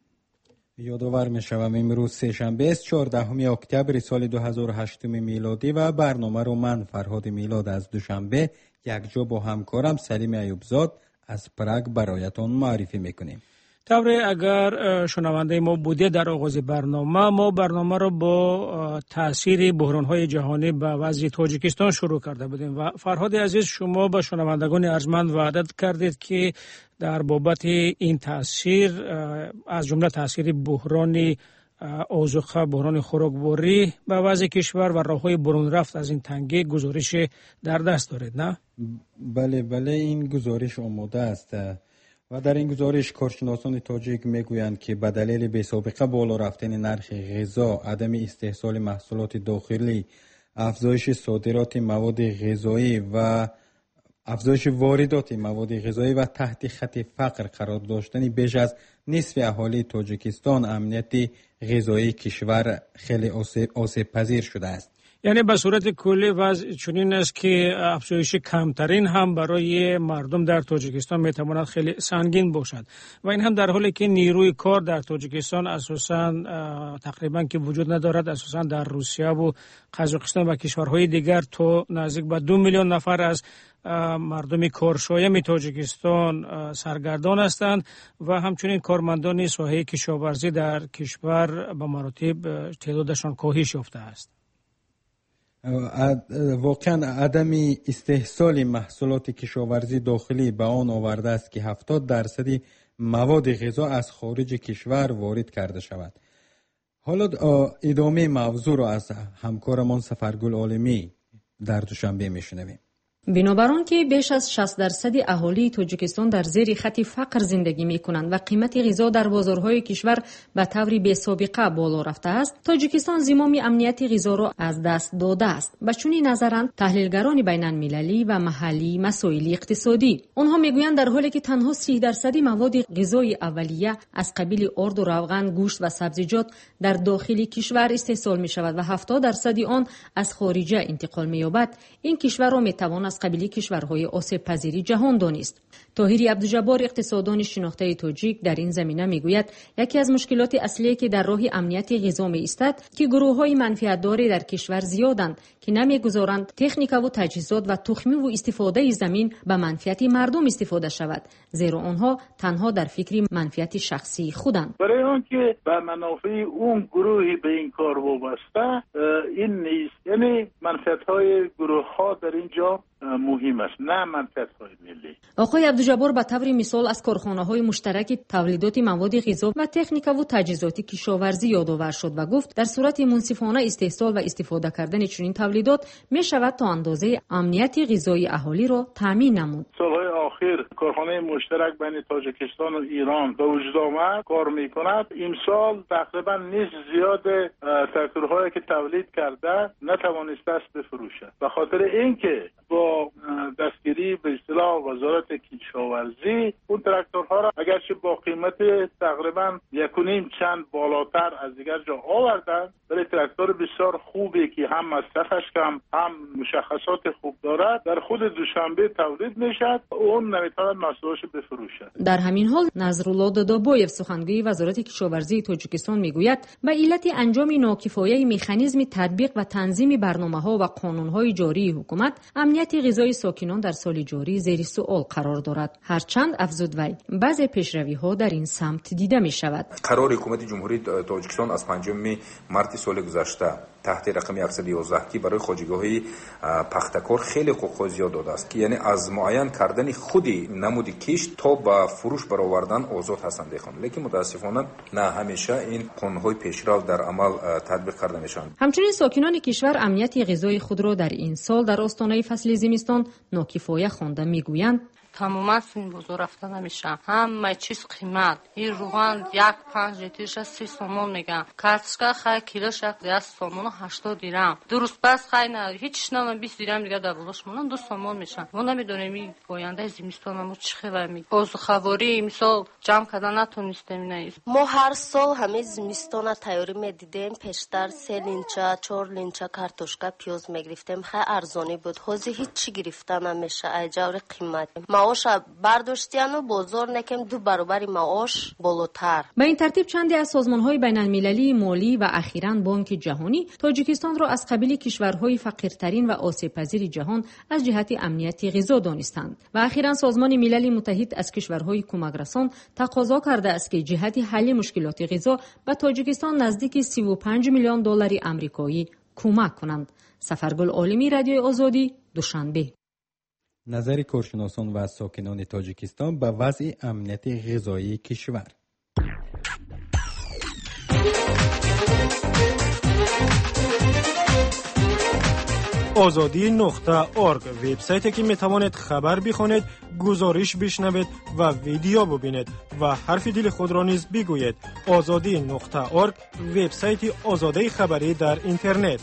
یادآور می‌شوم امروز سه‌شنبه است چهاردهم اکتبر سال دو هزار و هشت میلادی و برنامه رو من فرهاد میلاد از دوشنبه یکجا با همکارم سلیم ایوبزاد از پراگ برایتان معرفی میکنیم. طوری اگر شنونده ما بوده در آغاز برنامه، ما برنامه را با تاثیر بحران‌های جهانی به وضع تاجیکستان شروع کرده بودیم و فرهاد عزیز شما با شنوندگان ارجمند وعده کردید که در بابت این تاثیر از جمله تاثیر بحران اوزخه، بحران خوراکبری به وضع کشور و راه‌های برون رفت از این تنگی گزارش در دست دارید، نه؟ بله بله این گزارش آماده است و در این گزارش کارشناسان تاجیک میگویند که به دلیل بی‌سابقه بالا رفتن نرخ غذا، عدم استحصال محصولات داخلی، افزایش صادرات مواد غذایی و افزایش واردات مواد غذایی و تحت خط فقر قرار داشتن بیش از نصف اهالی تاجیکستان امنیت غذایی کشور خیلی آسیب پذیر شده است. یعنی به صورت کلی وضع چنین است که افزایش کمترین هم برای مردم در تاجیکستان میتواند خیلی سنگین باشد و این هم در حالی که نیروی کار در تاجیکستان اساساً تقریبا که وجود ندارد، اساساً در روسیه و قزاقستان و کشورهای دیگر تا نزدیک به دو میلیون نفر از مردم کارشایم تاجیکستان سرگردان هستند و همچنین کارمندان ساحه کشاورزی در کشور به مراتب تعدادشان کاهش یافته است. واقعا عدم استحصال محصولات کشاورزی داخلی به آن آورده است که هفتاد درصد مواد غذا از خارج کشور وارد کرده شود. حالا ادامه موضوع را از همکارمان سفرگل عالمی در دوشنبه میشنویم. بنابر آن که بیش از شصت درصد اهالی تاجیکستان در زیر خط فقر زندگی می‌کنند و قیمت غذا در بازارهای کشور به طور بی‌سابقه بالا رفته است، تاجیکستان زمام امنیت غذا را از دست داده است. به چنین نظرند تحلیلگران بین‌المللی و محلی مسائل اقتصادی. آنها میگویند در حالی که تنها سی درصد مواد غذایی اولیه از قبیل آرد و روغن، گوشت و سبزیجات در داخل کشور استحصال می‌شود و هفتاد درصد آن از خارج انتقال می‌یابد، این کشور را می‌تواند از قبیل کشورهای آسیب پذیر جهان دانست. طاهر عبدالجبار اقتصاددان شناخته تاجیک در این زمینه میگوید یکی از مشکلات اصلی که در راه امنیت غذا ایستد که گروه‌های منفعت‌دار در کشور زیادند که نمیگذارند تکنیک و تجهیزات و تخمی و استفاده زمین به منفعت مردم استفاده شود، زیرا آنها تنها در فکر منفعت شخصی خودند. برای آنکه به منافع اون گروهی به این کار وابسته این نیست، یعنی منفعت‌های گروه‌ها در اینجا مهم است، نه منفعت‌های ملی. آقای عبدالجبار به طور مثال از کارخانه‌های مشترک تولیدات مواد غذا و تکنیک و تجهیزات کشاورزی یادآور شد و گفت در صورت منصفانه استحصال و استفاده کردن چنین تولیدات می‌شود تا اندازه امنیت غذایی اهالی را تامین نمود. سالهای آخر کارخانه مشترک بین تاجیکستان و ایران به وجود آمد، کار می‌کند. امسال تقریبا نصف زیاد تراکتورهایی که تولید کرده نتوانسته است بفروشد. به خاطر اینکه با دستگیری به اصطلاح وزارت کشاورزی اون تراکتورها را اگرچه با قیمت تقریبا یک و نیم چند بالاتر از دیگر جا آوردن، ولی تراکتور بسیار خوبی که هم مصرفش کم هم مشخصات خوب دارد در خود دوشنبه تولید میشد، اون نمیتواند محصولش بفروشد. در همین حال نظرالله دادابویف سخنگوی وزارت کشاورزی تاجیکستان میگوید به علت انجام ناکفایه مکانیزم تطبیق و تنظیم برنامه‌ها و قانون‌های جاری حکومت، امنیت غذایی ساکنان در سال جاری زیر سوال قرار دارد. هرچند افزود وی بعضی پیشروی‌ها در این سمت دیده می‌شود. قرار حکومت جمهوری تاجیکستان از پنجم مارس سال گذشته تحت رقم صد و یازده که برای خواجگاه‌های پختکار خیلی حقوق زیاد داده است که یعنی از معین کردن خودی نمود کشت تا به فروش برآوردن آزاد هستند دیگران، لیکن متاسفانه نه همیشه این قانون‌های پیشرو در عمل تطبیق کرده میشن. همچنین ساکنان کشور امنیت غذایی خود را در این سال در آستانه فصل زمستان ناکفایه خوانده میگویند تماما سین بزرگ رفتن نمیشه، همه چیز قیمت. این روغن یک پنج لیترش سی سومون میگن، کارتشکا خیلی کیلوش یک سومون و هشتاد دیرم. درست بس خیلی نداری، هیچ نمیدونم بیست دیرم دیگه دبلش مونن دو سومون میشن. ما نمیدونیم این باینده زمستان ما چه خبر می. اوضاع خبری مثال جمع کردن نتونستیم نیست. ما هر سال همه زمستان تیاری میدیدیم، پیشتر سه لینچه چهار لینچه کارتشکا پیاز میگرفتیم، خیلی ارزانی بود. حاضر هیچ گرفتن نمیشه، ایجور قیمت. معاش برداشتیان و بازار نکم دو برابر معاش بالاتر. به این ترتیب چندی از سازمان‌های بین‌المللی مالی و اخیراً بانک جهانی تاجیکستان را از قبیل کشورهای فقیرترین و آسیب‌پذیر جهان از جهت امنیت غذا دانستند و اخیراً سازمان ملل متحد از کشورهای کمک‌رسان تقاضا کرده است که جهت حل مشکلات غذا به تاجیکستان نزدیک سی و پنج میلیون دلار آمریکایی کمک کنند. سفرگل عالمی، رادیوی آزادی، دوشنبه. نظر کارشناسان و ساکنان تاجیکستان به وضع امنیت غذایی کشور. آزادی نقطه ارگ وبسایتی که می توانید خبر بخوانید، گزارش بشنوید و ویدیو ببینید و حرف دل خود را نیز بگویید. آزادی نقطه ارگ وبسایت آزادی خبری در اینترنت.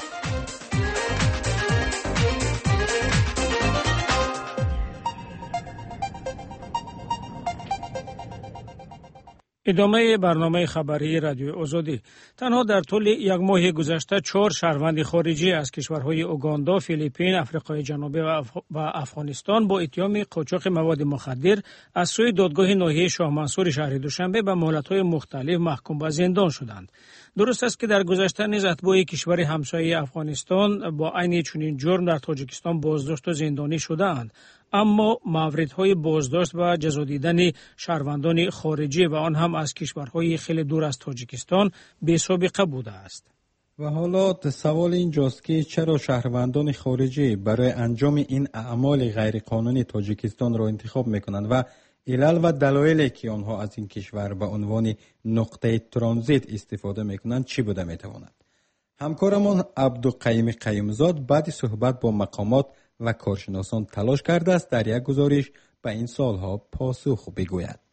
ادامه برنامه خبری رادیو آزادی. تنها در طول یک ماه گذشته چهار شهروند خارجی از کشورهای اوگاندا، فیلیپین، آفریقای جنوبی و افغانستان با اتهام قاچاق مواد مخدر از سوی دادگاه ناحیه شاه منصور شهر دوشنبه به مهلت‌های مختلف محکوم به زندان شدند. درست است که در گذشته نیز اتباع کشور همسایه افغانستان با عین چنین جرم در تاجیکستان بازداشت و زندانی شدند، اما موردهای بازداشت و جزا دیدن شهروندان خارجی و آن هم از کشورهای خیلی دور از تاجیکستان بی سابقه بوده است. و حالا سوال اینجاست که چرا شهروندان خارجی برای انجام این اعمال غیرقانونی تاجیکستان را انتخاب میکنند و علل و دلایلی که آنها از این کشور به عنوان نقطه ترانزیت استفاده میکنند چی بوده میتواند؟ همکارمان عبدالقیم قیمزاد بعد صحبت با مقامات و کارشناسان تلاش کرده است در یک گزارش به این سالها پاسخ بگوید.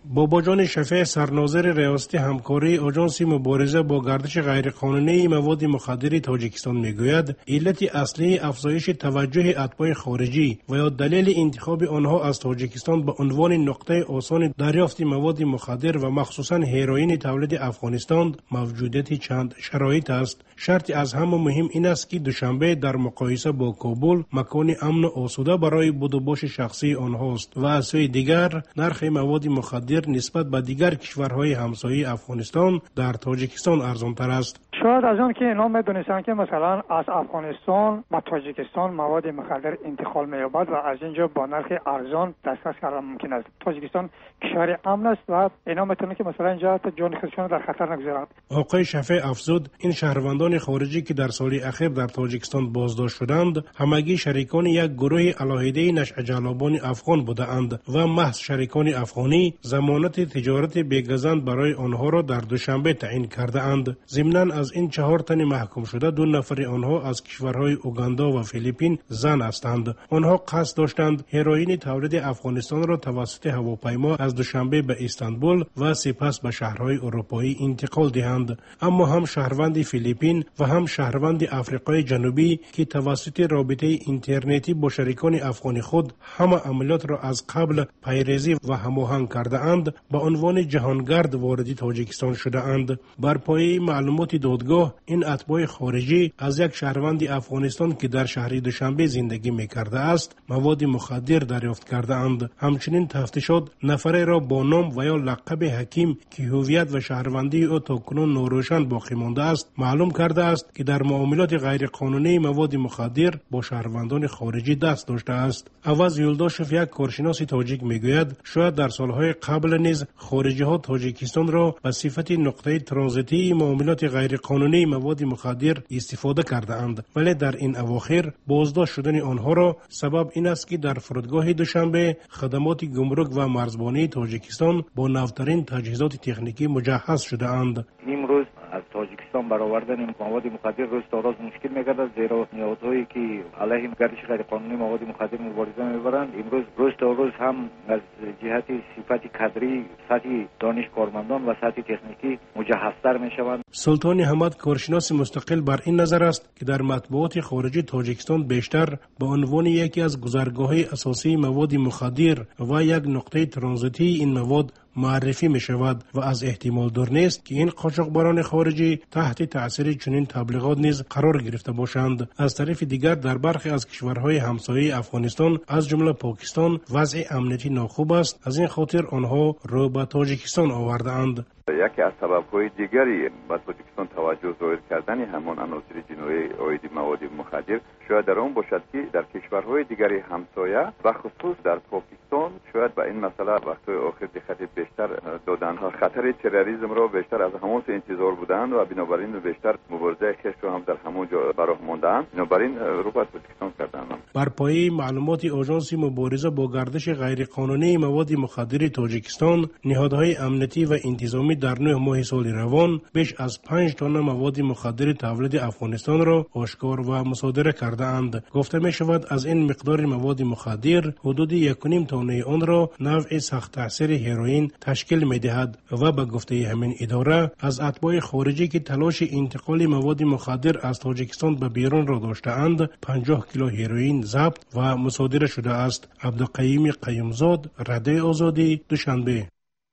باباجان شفیع سرناظر ریاستی همکاری آژانس مبارزه با گردش غیرقانونی مواد مخدر تاجیکستان میگوید علت اصلی افزایش توجه اتباع خارجی و یا دلیل انتخاب آنها از تاجیکستان به عنوان نقطه آسان دریافت مواد مخدر و مخصوصا هروئین تولید افغانستان موجودیت چند شرایط است. شرط از همه مهم این است که دوشنبه در مقایسه با کابل مکان امن و آسوده برای بود و باش شخصی آنهاست و از سوی دیگر نرخ مواد مخدر نسبت به دیگر کشورهای همسایه افغانستان در تاجیکستان ارزان‌تر است. شاید از آن که اینا میدونستن که مثلا از افغانستان و تاجیکستان مواد مخدر انتقال می‌یابد و از اینجا با نرخ ارزان دسترس کردن ممکن است. تاجیکستان کشور امن است و اینا میتونن که مثلا اینجا جان خودشون در خطر نگذارند. آقای شفیع افزود این شهروندان خارجی که در سال اخیر در تاجیکستان بازداشت شدند همگی شریکان یک گروه علاهیده نشع جلابان افغان بودند و محض شریکان افغانی ضمانت تجارت بیگزند برای آنها را در دوشنبه تعیین کرده اند. ضمناً از این چهار تن محکوم شده دو نفر آنها از کشورهای اوگاندا و فیلیپین زن هستند. آنها قصد داشتند هروئین تولید افغانستان را توسط هواپیما از دوشنبه به استانبول و سپس به شهرهای اروپایی انتقال دهند، اما هم شهروند فیلیپین و هم شهروند آفریقای جنوبی که توسط رابطه اینترنتی با شریکان افغان خود همه عملیات را از قبل پیریزی و هماهنگ کرده اند به عنوان جهانگرد وارد تاجیکستان شده اند. بر پایه معلومات دادگاه این اتباع خارجی از یک شهروند افغانستان که در شهر دوشنبه زندگی می‌کرده است مواد مخدر دریافت کرده اند. همچنین تفتیشات نفری را با نام و یا لقب حکیم که هویت و شهروندی او تاکنون ناروشن باقی مانده است معلوم کرده است که در معاملات غیرقانونی مواد مخدر با شهروندان خارجی دست داشته است. عوض یولداشف یک کارشناس تاجیک میگوید شاید در سالهای قبل نیز خارجی ها تاجیکستان را به صفت نقطه ترانزیتی معاملات غیرقانونی مواد مخدر استفاده کرده اند، ولی در این اواخر بازداشت شدن آنها را سبب این است که در فرودگاه دوشنبه خدمات گمرک و مرزبانی تاجیکستان با نوترین تجهیزات تکنیکی مجهز شده اند. امروز از تاجیکستان برآوردن مواد مخدر روز تا روز مشکل می‌گردد، زیرا نهادهایی که علیه گردش غیرقانونی مواد مخدر مبارزه می‌برند امروز روز تا روز هم از جهت صفت کادری، سطح دانش کارمندان و سطح تکنیکی مجهزتر می‌شوند. سلطان حمد کارشناس مستقل بر این نظر است که در مطبوعات خارجی تاجیکستان بیشتر به عنوان یکی از گذرگاه‌های اساسی مواد مخدر و یک نقطه ترانزیتی این مواد معرفی می شود و از احتمال دور نیست که این قاچاقبران خارجی تحت تأثیر چنین تبلیغات نیز قرار گرفته باشند. از طرف دیگر در برخی از کشورهای همسایه افغانستان از جمله پاکستان وضع امنیتی ناخوب است، از این خاطر آنها رو به تاجیکستان آورده اند. یکی از سبب‌های دیگری به تاجیکستان توجه ظاهر کردن همان عناصر جنایی عاید مواد مخدر شاید در آن باشد که در کشورهای دیگری همسایه و خصوص در پاکستان شاید به این مسئله وقت‌های آخر دقت بیشتر دادن ها. خطر تروریسم را بیشتر از همون انتظار بودند و بنابراین بیشتر مبارزه خشت را هم در همون جا براه ماندند، بنابراین رو به تاجیکستان کردند. بر پایه معلومات آژانس مبارزه با گردش غیرقانونی مواد مخدر تاجیکستان، نهادهای امنیتی و انتظامی در نه ماه سال روان بیش از پنج تن مواد مخدر تولید افغانستان را آشکار و مصادره کرده اند. گفته می شود از این مقدار مواد مخدر حدود یک و نیم تانه آن را نوع سخت تاثیر هروئین تشکیل می دهد و به گفته همین اداره از اتباع خارجی که تلاش انتقال مواد مخدر از تاجیکستان به بیرون را داشته اند پنجاه کیلو هروئین ضبط و مصادره شده است. عبدالقیوم قیومزاد، رادیوی آزادی، دوشنبه.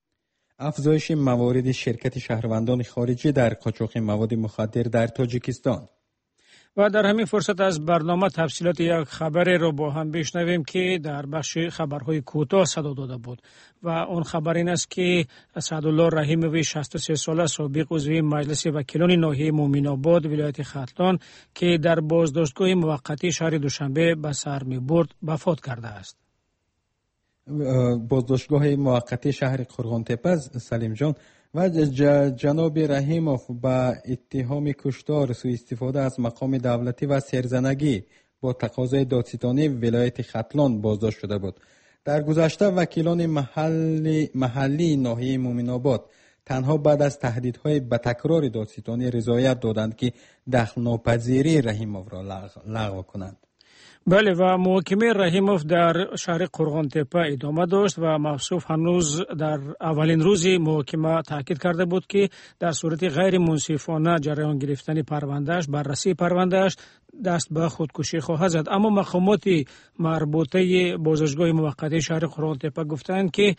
افزایش موارد شرکت شهروندان خارجی در قاچاق مواد مخدر در تاجیکستان. و در همین فرصت از برنامه تفصیلات یک خبری را با هم بشنویم که در بخش خبرهای کوتاه صدا داده بود و اون خبر این است که سعدالله رحیموی شصت و سه ساله سابق عضو مجلس وکیلان ناحیه مومن‌آباد ولایت ختلان که در بازداشتگاه موقتی شهر دوشنبه به سر می‌برد وفات کرده است. بازداشتگاه موقتی شهر قرغان‌تپه سلیم جان و جناب رحیموف با اتهام کشتار، سوء استفاده از مقام دولتی و سرزنگی با تقاضای دادستانی ولایت ختلان بازداشت شده بود. در گذشته وکیلان محلی, محلی ناحیه مومن‌آباد تنها بعد از تهدیدهای به تکرار دادستانی رضایت دادند که دخل ناپذیری رحیموف را لغو کنند. بله و محاکمه رحیموف در شهر قرغانتپه ادامه داشت و موصوف هنوز در اولین روز محاکمه تاکید کرده بود که در صورت غیر منصفانه جریان گرفتن پروندهش بررسی پروندهش دست به خودکشی خواهد زد. اما مقامات مربوطه بازداشتگاه موقتی شهر قرغانتپه گفتند که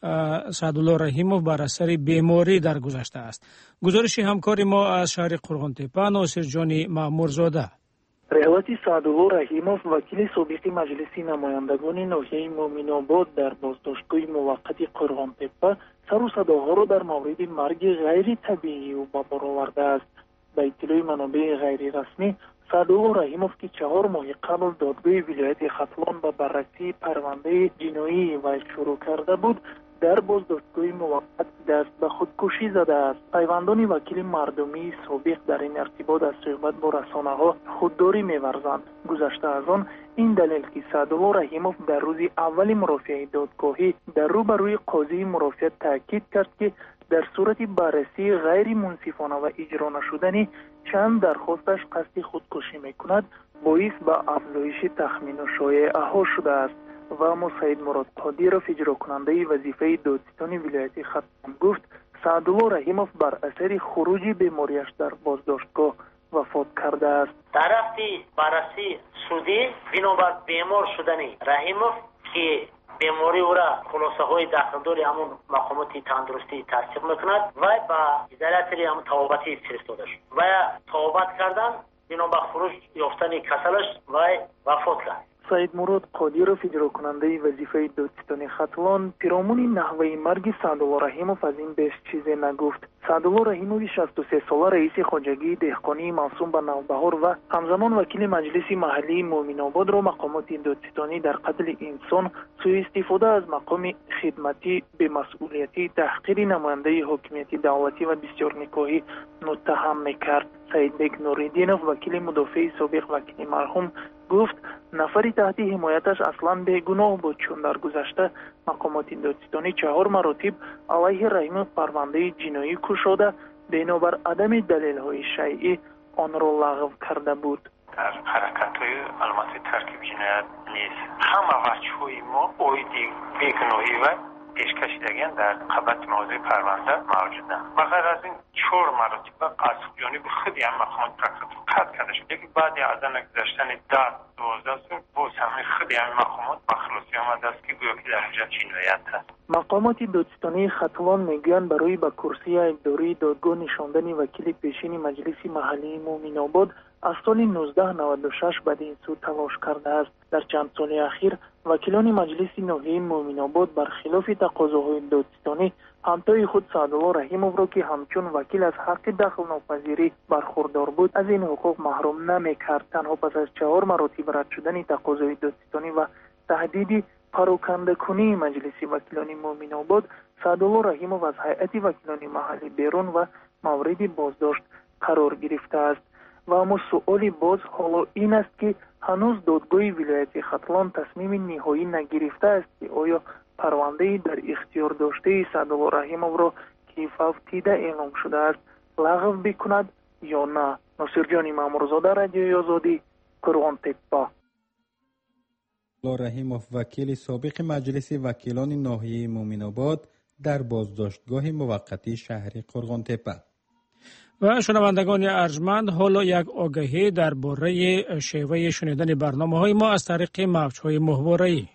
سعدالله رحیموف بر اثر بیماری درگذشته است. گزارش همکار ما از شهر قرغانتپه ناصر جان مامورزاده. ریاست سعدالله رحیموف وکیل سابق مجلس نمایندگان ناحیه مومن‌آباد در بازداشتگاه موقتی قرغانتپه سر و صداها را در مورد مرگ غیر طبیعی او به بار آورده است. به اطلاع منابع غیر رسمی، سعدالله رحیموف که چهار ماه قبل دادگاه ولایت ختلان به بررسی پرونده جنایی و شروع کرده بود، در بازداشتگاه موقت دست به خودکشی زده است. پیوندان وکیل مردمی سابق در این ارتباط از صحبت با رسانه‌ها خودداری می‌ورزند. گذشته از آن این دلیل که سعدالله رحیموف در روز اول مرافعه دادگاهی در روبروی قاضی مرافعه تاکید کرد که در صورت بررسی غیر منصفانه و اجرا نشدن چند درخواستش قصد خودکشی می‌کند، باعث به افزایش تخمین و شایعه‌ها شده است. و اما سید مراد قادیروف اجرا کننده وظیفه دادستان ولایت ختلان گفت سعدالله رحیموف بر اثر خروج بیماریش در بازداشتگاه وفات کرده است. در رفت بررسی سودی بنابر بیمار شدن رحیموف که بیماری او را خلاصه های داخلدار همون مقامات تندرستی تصدیق میکند و با ازالت همون توابتی فرستاده شد و توابت کردن بنابر خروج یافتن کسلش و وفات کرد. سید مراد قادیروف اجرا کننده وظیفه دادستان ختلان پیرامون نحوه مرگ سعدالله رحیموف از این بیش چیزی نگفت. سعدالله رحیموف شصت و سه ساله رئیس خواجگی دهقانی موسوم به نوبهار و همزمان وکیل مجلس محلی مومن‌آباد را مقامات دادستانی در قتل انسان، سوء استفاده از مقام خدمتی به مسئولیتی، تحقیر نماینده حاکمیت دولتی و بسیار نکاحی متهم میکرد. سید بیگ نوریدینوف وکیل مدافع سابق وکیل مرحوم گفت نفری تحت حمایتش اصلا بیگناه بود، چون در گذشته مقامات دادستانی چهار مراتب علیه رحیموف پرونده جنایی گشوده بنابر عدم دلیل‌های شیعی آن را لغو کرده بود. در حرکت‌های علامت ترکیب جنایت نیست. همه وجه‌های ما اویدی بیگناهی و پیشکشیدگان در قبط موضوع پرونده موجودند. بغیر از این چهار مراتب قصد جانب خودی هم مقامات قطع کرده شد. یکی بعد از آن گذشتن ده دوازده سال باز هم خودی هم مقامات به خلاصی آمده است که گویا که در اینجا جنایت است. مقامات دادستانی ختلان میگویند برای به کرسی اداری دادگاه نشاندن وکیل پیشین مجلس محلی مومن‌آباد از سال نوزده نود و شش بعد این سو تلاش کرده است. در چند سال اخیر وکیلان مجلس ناحیه مومن‌آباد برخلاف تقاضاهای دادستانی همتای خود سعدالله رحیموف را که همچون وکیل از حق دخل ناپذیری برخوردار بود از این حقوق محروم نمی‌کرد. تنها پس از چهار مراتب رد شدن تقاضای دادستانی و تهدید پراکنده کنی مجلس وکیلان مومن‌آباد، سعدالله رحیموف از هیئت وکیلان محلی بیرون و مورد بازداشت قرار گرفته است. و اما سؤال باز حالا این است که هنوز دادگاه ولایت ختلان تصمیم نهایی نگرفته است که آیا پرونده در اختیار داشته سعدالله رحیموف را که فوتیده اعلام شده است لغو بکند یا نه. ناصر جان مامورزاده، رادیوی آزادی، قرغانتپه. رحیموف وکیل سابق مجلس وکیلان ناحیه مومن‌آباد در بازداشتگاه موقتی شهر قرغانتپه. و شنوندگان ارجمند، حالا یک آگهی درباره شیوه شنیدن برنامه‌های ما از طریق موج‌های محوره‌ای.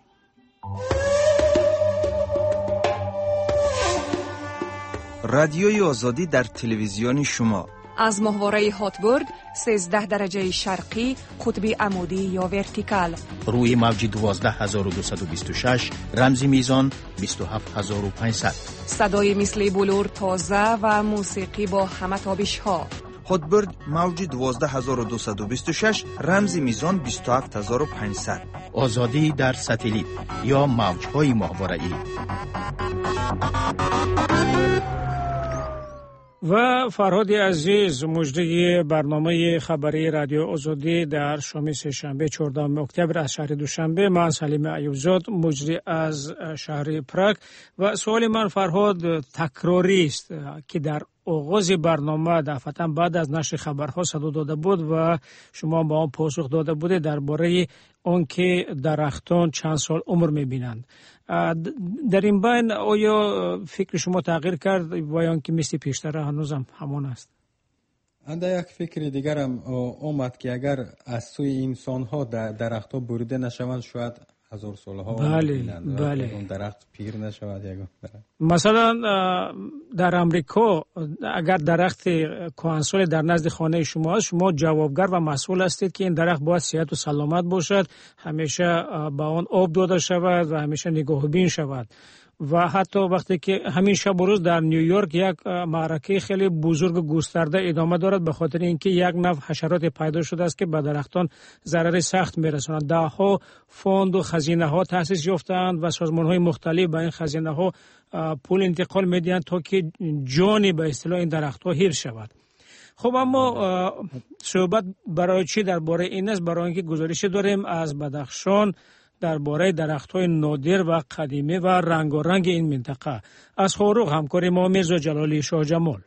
رادیوی آزادی در تلویزیون شما از محوره هاتبورد سیزده درجه شرقی قطب عمودی یا ورتیکال روی موج دوازده هزار و دویست و بیست و شش رمزی میزان بیست و هفت هزار و پانصد. صدای مثل بلور تازه و موسیقی با همه تابش ها. هاتبورد موج دوازده هزار و دویست و بیست و شش رمزی میزان بیست و هفت هزار و پانصد. آزادی در ساتلیت یا موج‌های محوره‌ای. و فرهاد عزیز، مجری برنامه خبری رادیو آزادی در شام سه‌شنبه چهاردهم اکتبر از شهر دوشنبه. من سلیم ایوبزاد، مجری از شهر پراگ. و سوال من فرهاد تکراری است که در آغاز برنامه دفعتا بعد از نشر خبرها صدا داده بود و شما با آن پاسخ داده بوده درباره آنکه درختان چند سال عمر می‌بینند. در این بین آیا فکر شما تغییر کرد و یا اینکه مثل پیشتر هنوزم همان است؟ انده یک فکر دیگرم اومد که اگر از سوی انسان ها درخت ها بریده نشوند شاید هزار سال ها بله بله اون درخت پیر نشود. یک مثلا در امریکا اگر درخت کهنسال در نزد خانه شما است، شما جوابگر و مسئول هستید که این درخت باید صحت و سلامت باشد، همیشه به آن آب داده شود و همیشه نگاهبین شود. و حتی وقتی که همین شب و روز در نیویورک یک معرکه خیلی بزرگ گسترده ادامه دارد به خاطر اینکه یک نوع حشرات پیدا شده است که به درختان ضرر سخت میرسانند. ده ها فاند و خزینه ها تأسیس یافتند و سازمان های مختلف به این خزینه ها پول انتقال میدهند تا که جانی به اصطلاح این درخت ها حفظ شود. خب اما صحبت برای چی درباره این است؟ برای اینکه گزارش داریم از بدخشان درباره درخت‌های نادر و قدیمی و رنگارنگ این منطقه. از خاروق همکار ما میرزا جلالی شاه جمال.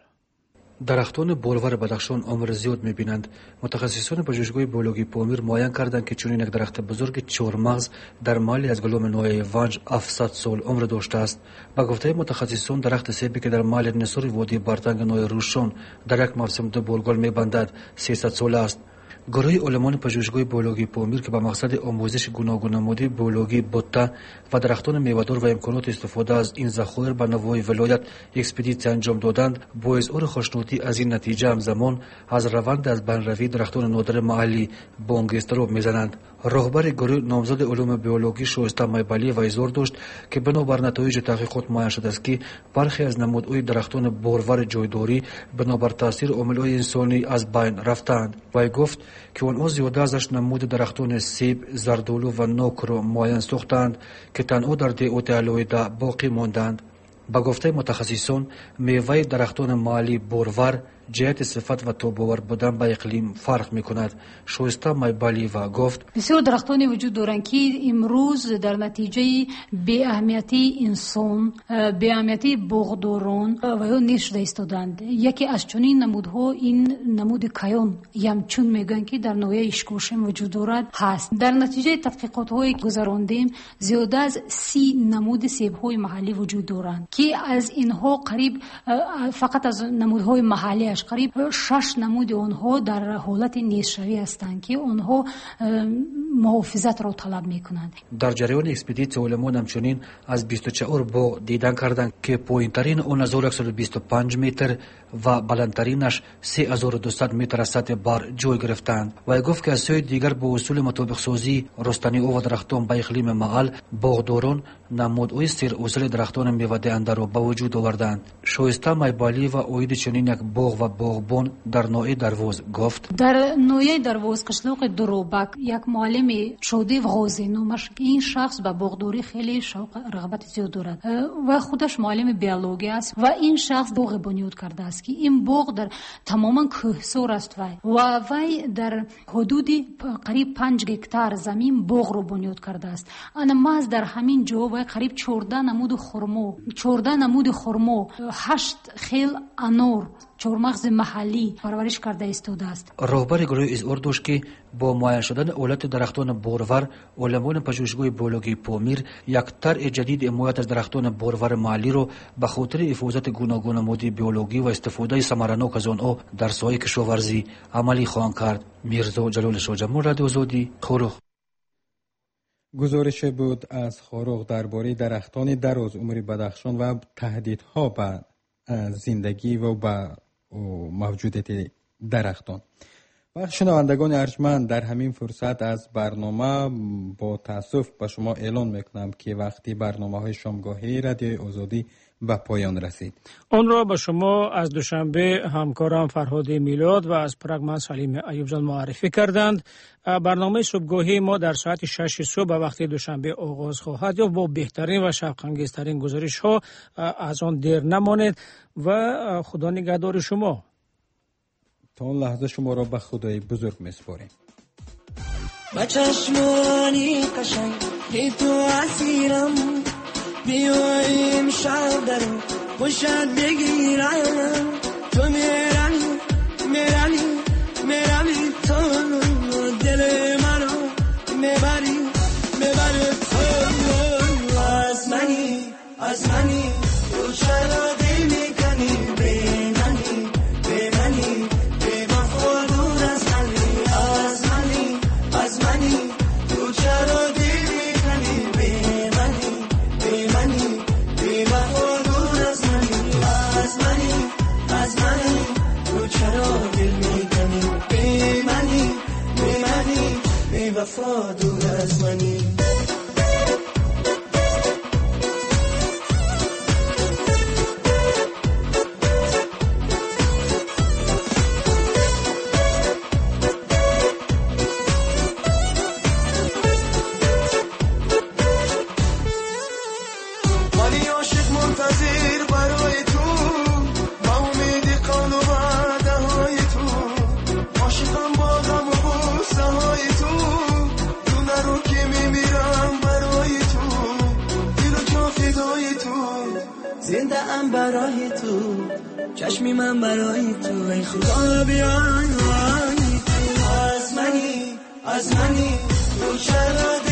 درختان بولوار بدخشان عمر زیاد می‌بینند. متخصصان پژوهشگاه بیولوژی پامیر معاین کردند که چنین یک درخت بزرگ چهارمغز در محلی از گلوم نوع وانج هفتصد سال عمر داشته است. با گفته متخصصان درخت سیبی که در محل نسور وادی بارتنگ نوع روشون در یک موسم دو بولگل می‌بندد سیصد سال است. گروه علمان پژوهشگاه بیولوژی پامیر که با مقصد آموزش گوناگون نمودی بیولوژی بوتا و درختان میوه‌دار و امکانات استفاده از این ذخایر به نوای ولایت اکسپدیسیون انجام دادند، با اظهار خوشنودی از این نتیجه همزمان از روند از بین روی درختان نادر محلی بانگ اضطراب میزنند. رهبر گروه نامزد علوم بیولوژی شایسته مایبالی و اظهار داشت که بنابر نتایج تحقیقات معاین شده است که برخی از نمودهای درختان بورور جایداری بنابر تاثیر عامل‌های انسانی از بین رفتند. و گفت که آنها زیاده ازش نمود درختان سیب، زردالو و نوک را معاین ساختند که تنها در دیوت علویده باقی ماندند. با گفته متخصصان میوه درختان محلی بورور جهت صفت و توباور بودن با اقلیم فرق می کند. شایسته مایبالی و گفت بسیار درختانی وجود دارند که امروز در نتیجه بی اهمیتی انسان، بی اهمیتی بغداران و یا نشده ایستادند. یکی از چنین نمودها این نمود کیان یمچون میگن که در نوع اشکوشم وجود دارد هست. در نتیجه تحقیقات های گذراندیم زیاده از سی نمود سیب های محلی وجود دارند که از اینها قریب فقط از نمودهای محلی قریب شش نمود آنها در حالت نیش‌شوی هستند که آنها محافظت را طلب میکنند. در جریان اکسپدیسیون علمان همچنین از بیست و چهار با دیدن کردند که پایین‌ترین آن هزار و صد و بیست و پنج متر و بلندترینش سه هزار و دویست متر از سطح بر جای گرفتند. و گفت که از سوی دیگر با اصول مطابق سازی رستنی او و درختان به اقلیم محل باغداران نمودهای سیر اصل درختان میوه دهنده را به وجود آوردند. شایسته مایبالی و اوید چنین یک باغ و باغبان در نوع درواز گفت در نوع درواز قشلاق دروبک یک معلم شده و غازی نومش این شخص به باغداری خیلی شوق رغبت زیاد دارد و خودش معلم بیولوژی است و این شخص باغ بنیاد کرده است که این باغ در تماما کوهسار است و و وی در حدود قریب پنج هکتار زمین باغ رو بنیاد کرده است. انا ما در همین جا و قریب چهارده نمود خرما چهارده نمود خرما هشت خیل انار چهارمغز محلی پرورش کرده ایستاده است. رهبر گروه اظهار داشت که با معاین شدن اولت درختان بورور علمان پژوهشگاه بیولوژی پامیر یک طرح جدید حمایت از درختان بورور محلی رو به خاطر حفاظت گوناگون نمودی بیولوژی و استفاده ثمرناک از آنها در ساحه کشاورزی عملی خواهند کرد. میرزا جلال شاه جمال، رادیو آزادی، خاروق. گزارش بود از خاروق درباره درختان دراز عمر بدخشان و تهدیدها به زندگی و به موجودیت درختان. و شنوندگان ارجمند، در همین فرصت از برنامه با تاسف به شما اعلان میکنم که وقتی برنامه های شامگاهی رادیو آزادی به پایان رسید. آن را به شما از دوشنبه همکارم فرهاد میلاد و از پراگ من سلیم ایوب جان معرفی کردند. برنامه صبحگاهی ما در ساعت شش صبح به وقت دوشنبه آغاز خواهد یا با بهترین و شوق‌انگیزترین گزارش ها از آن دیر نمانید و خدا نگهدار شما. تا اون لحظه شما را به خدای بزرگ میسپاریم. با چشمانی قشنگ که تو اسیرم بیایم شب در خوشت بگیرم تو میرانی میرانی میرانی تو دل منو میبری میبری تو از منی از منی تو چرا دل میکنی به منی به منی به وفا دور از منی از منی از منی تو چرا دل میکنی به منی به منی به وفا دور از منی از منی از منی تو چرا دل میکنی به منی به منی به وفا دور از منی زنده ام برای تو چشمی من برای تو ای خدا بیای تو از منی از منی تو چرا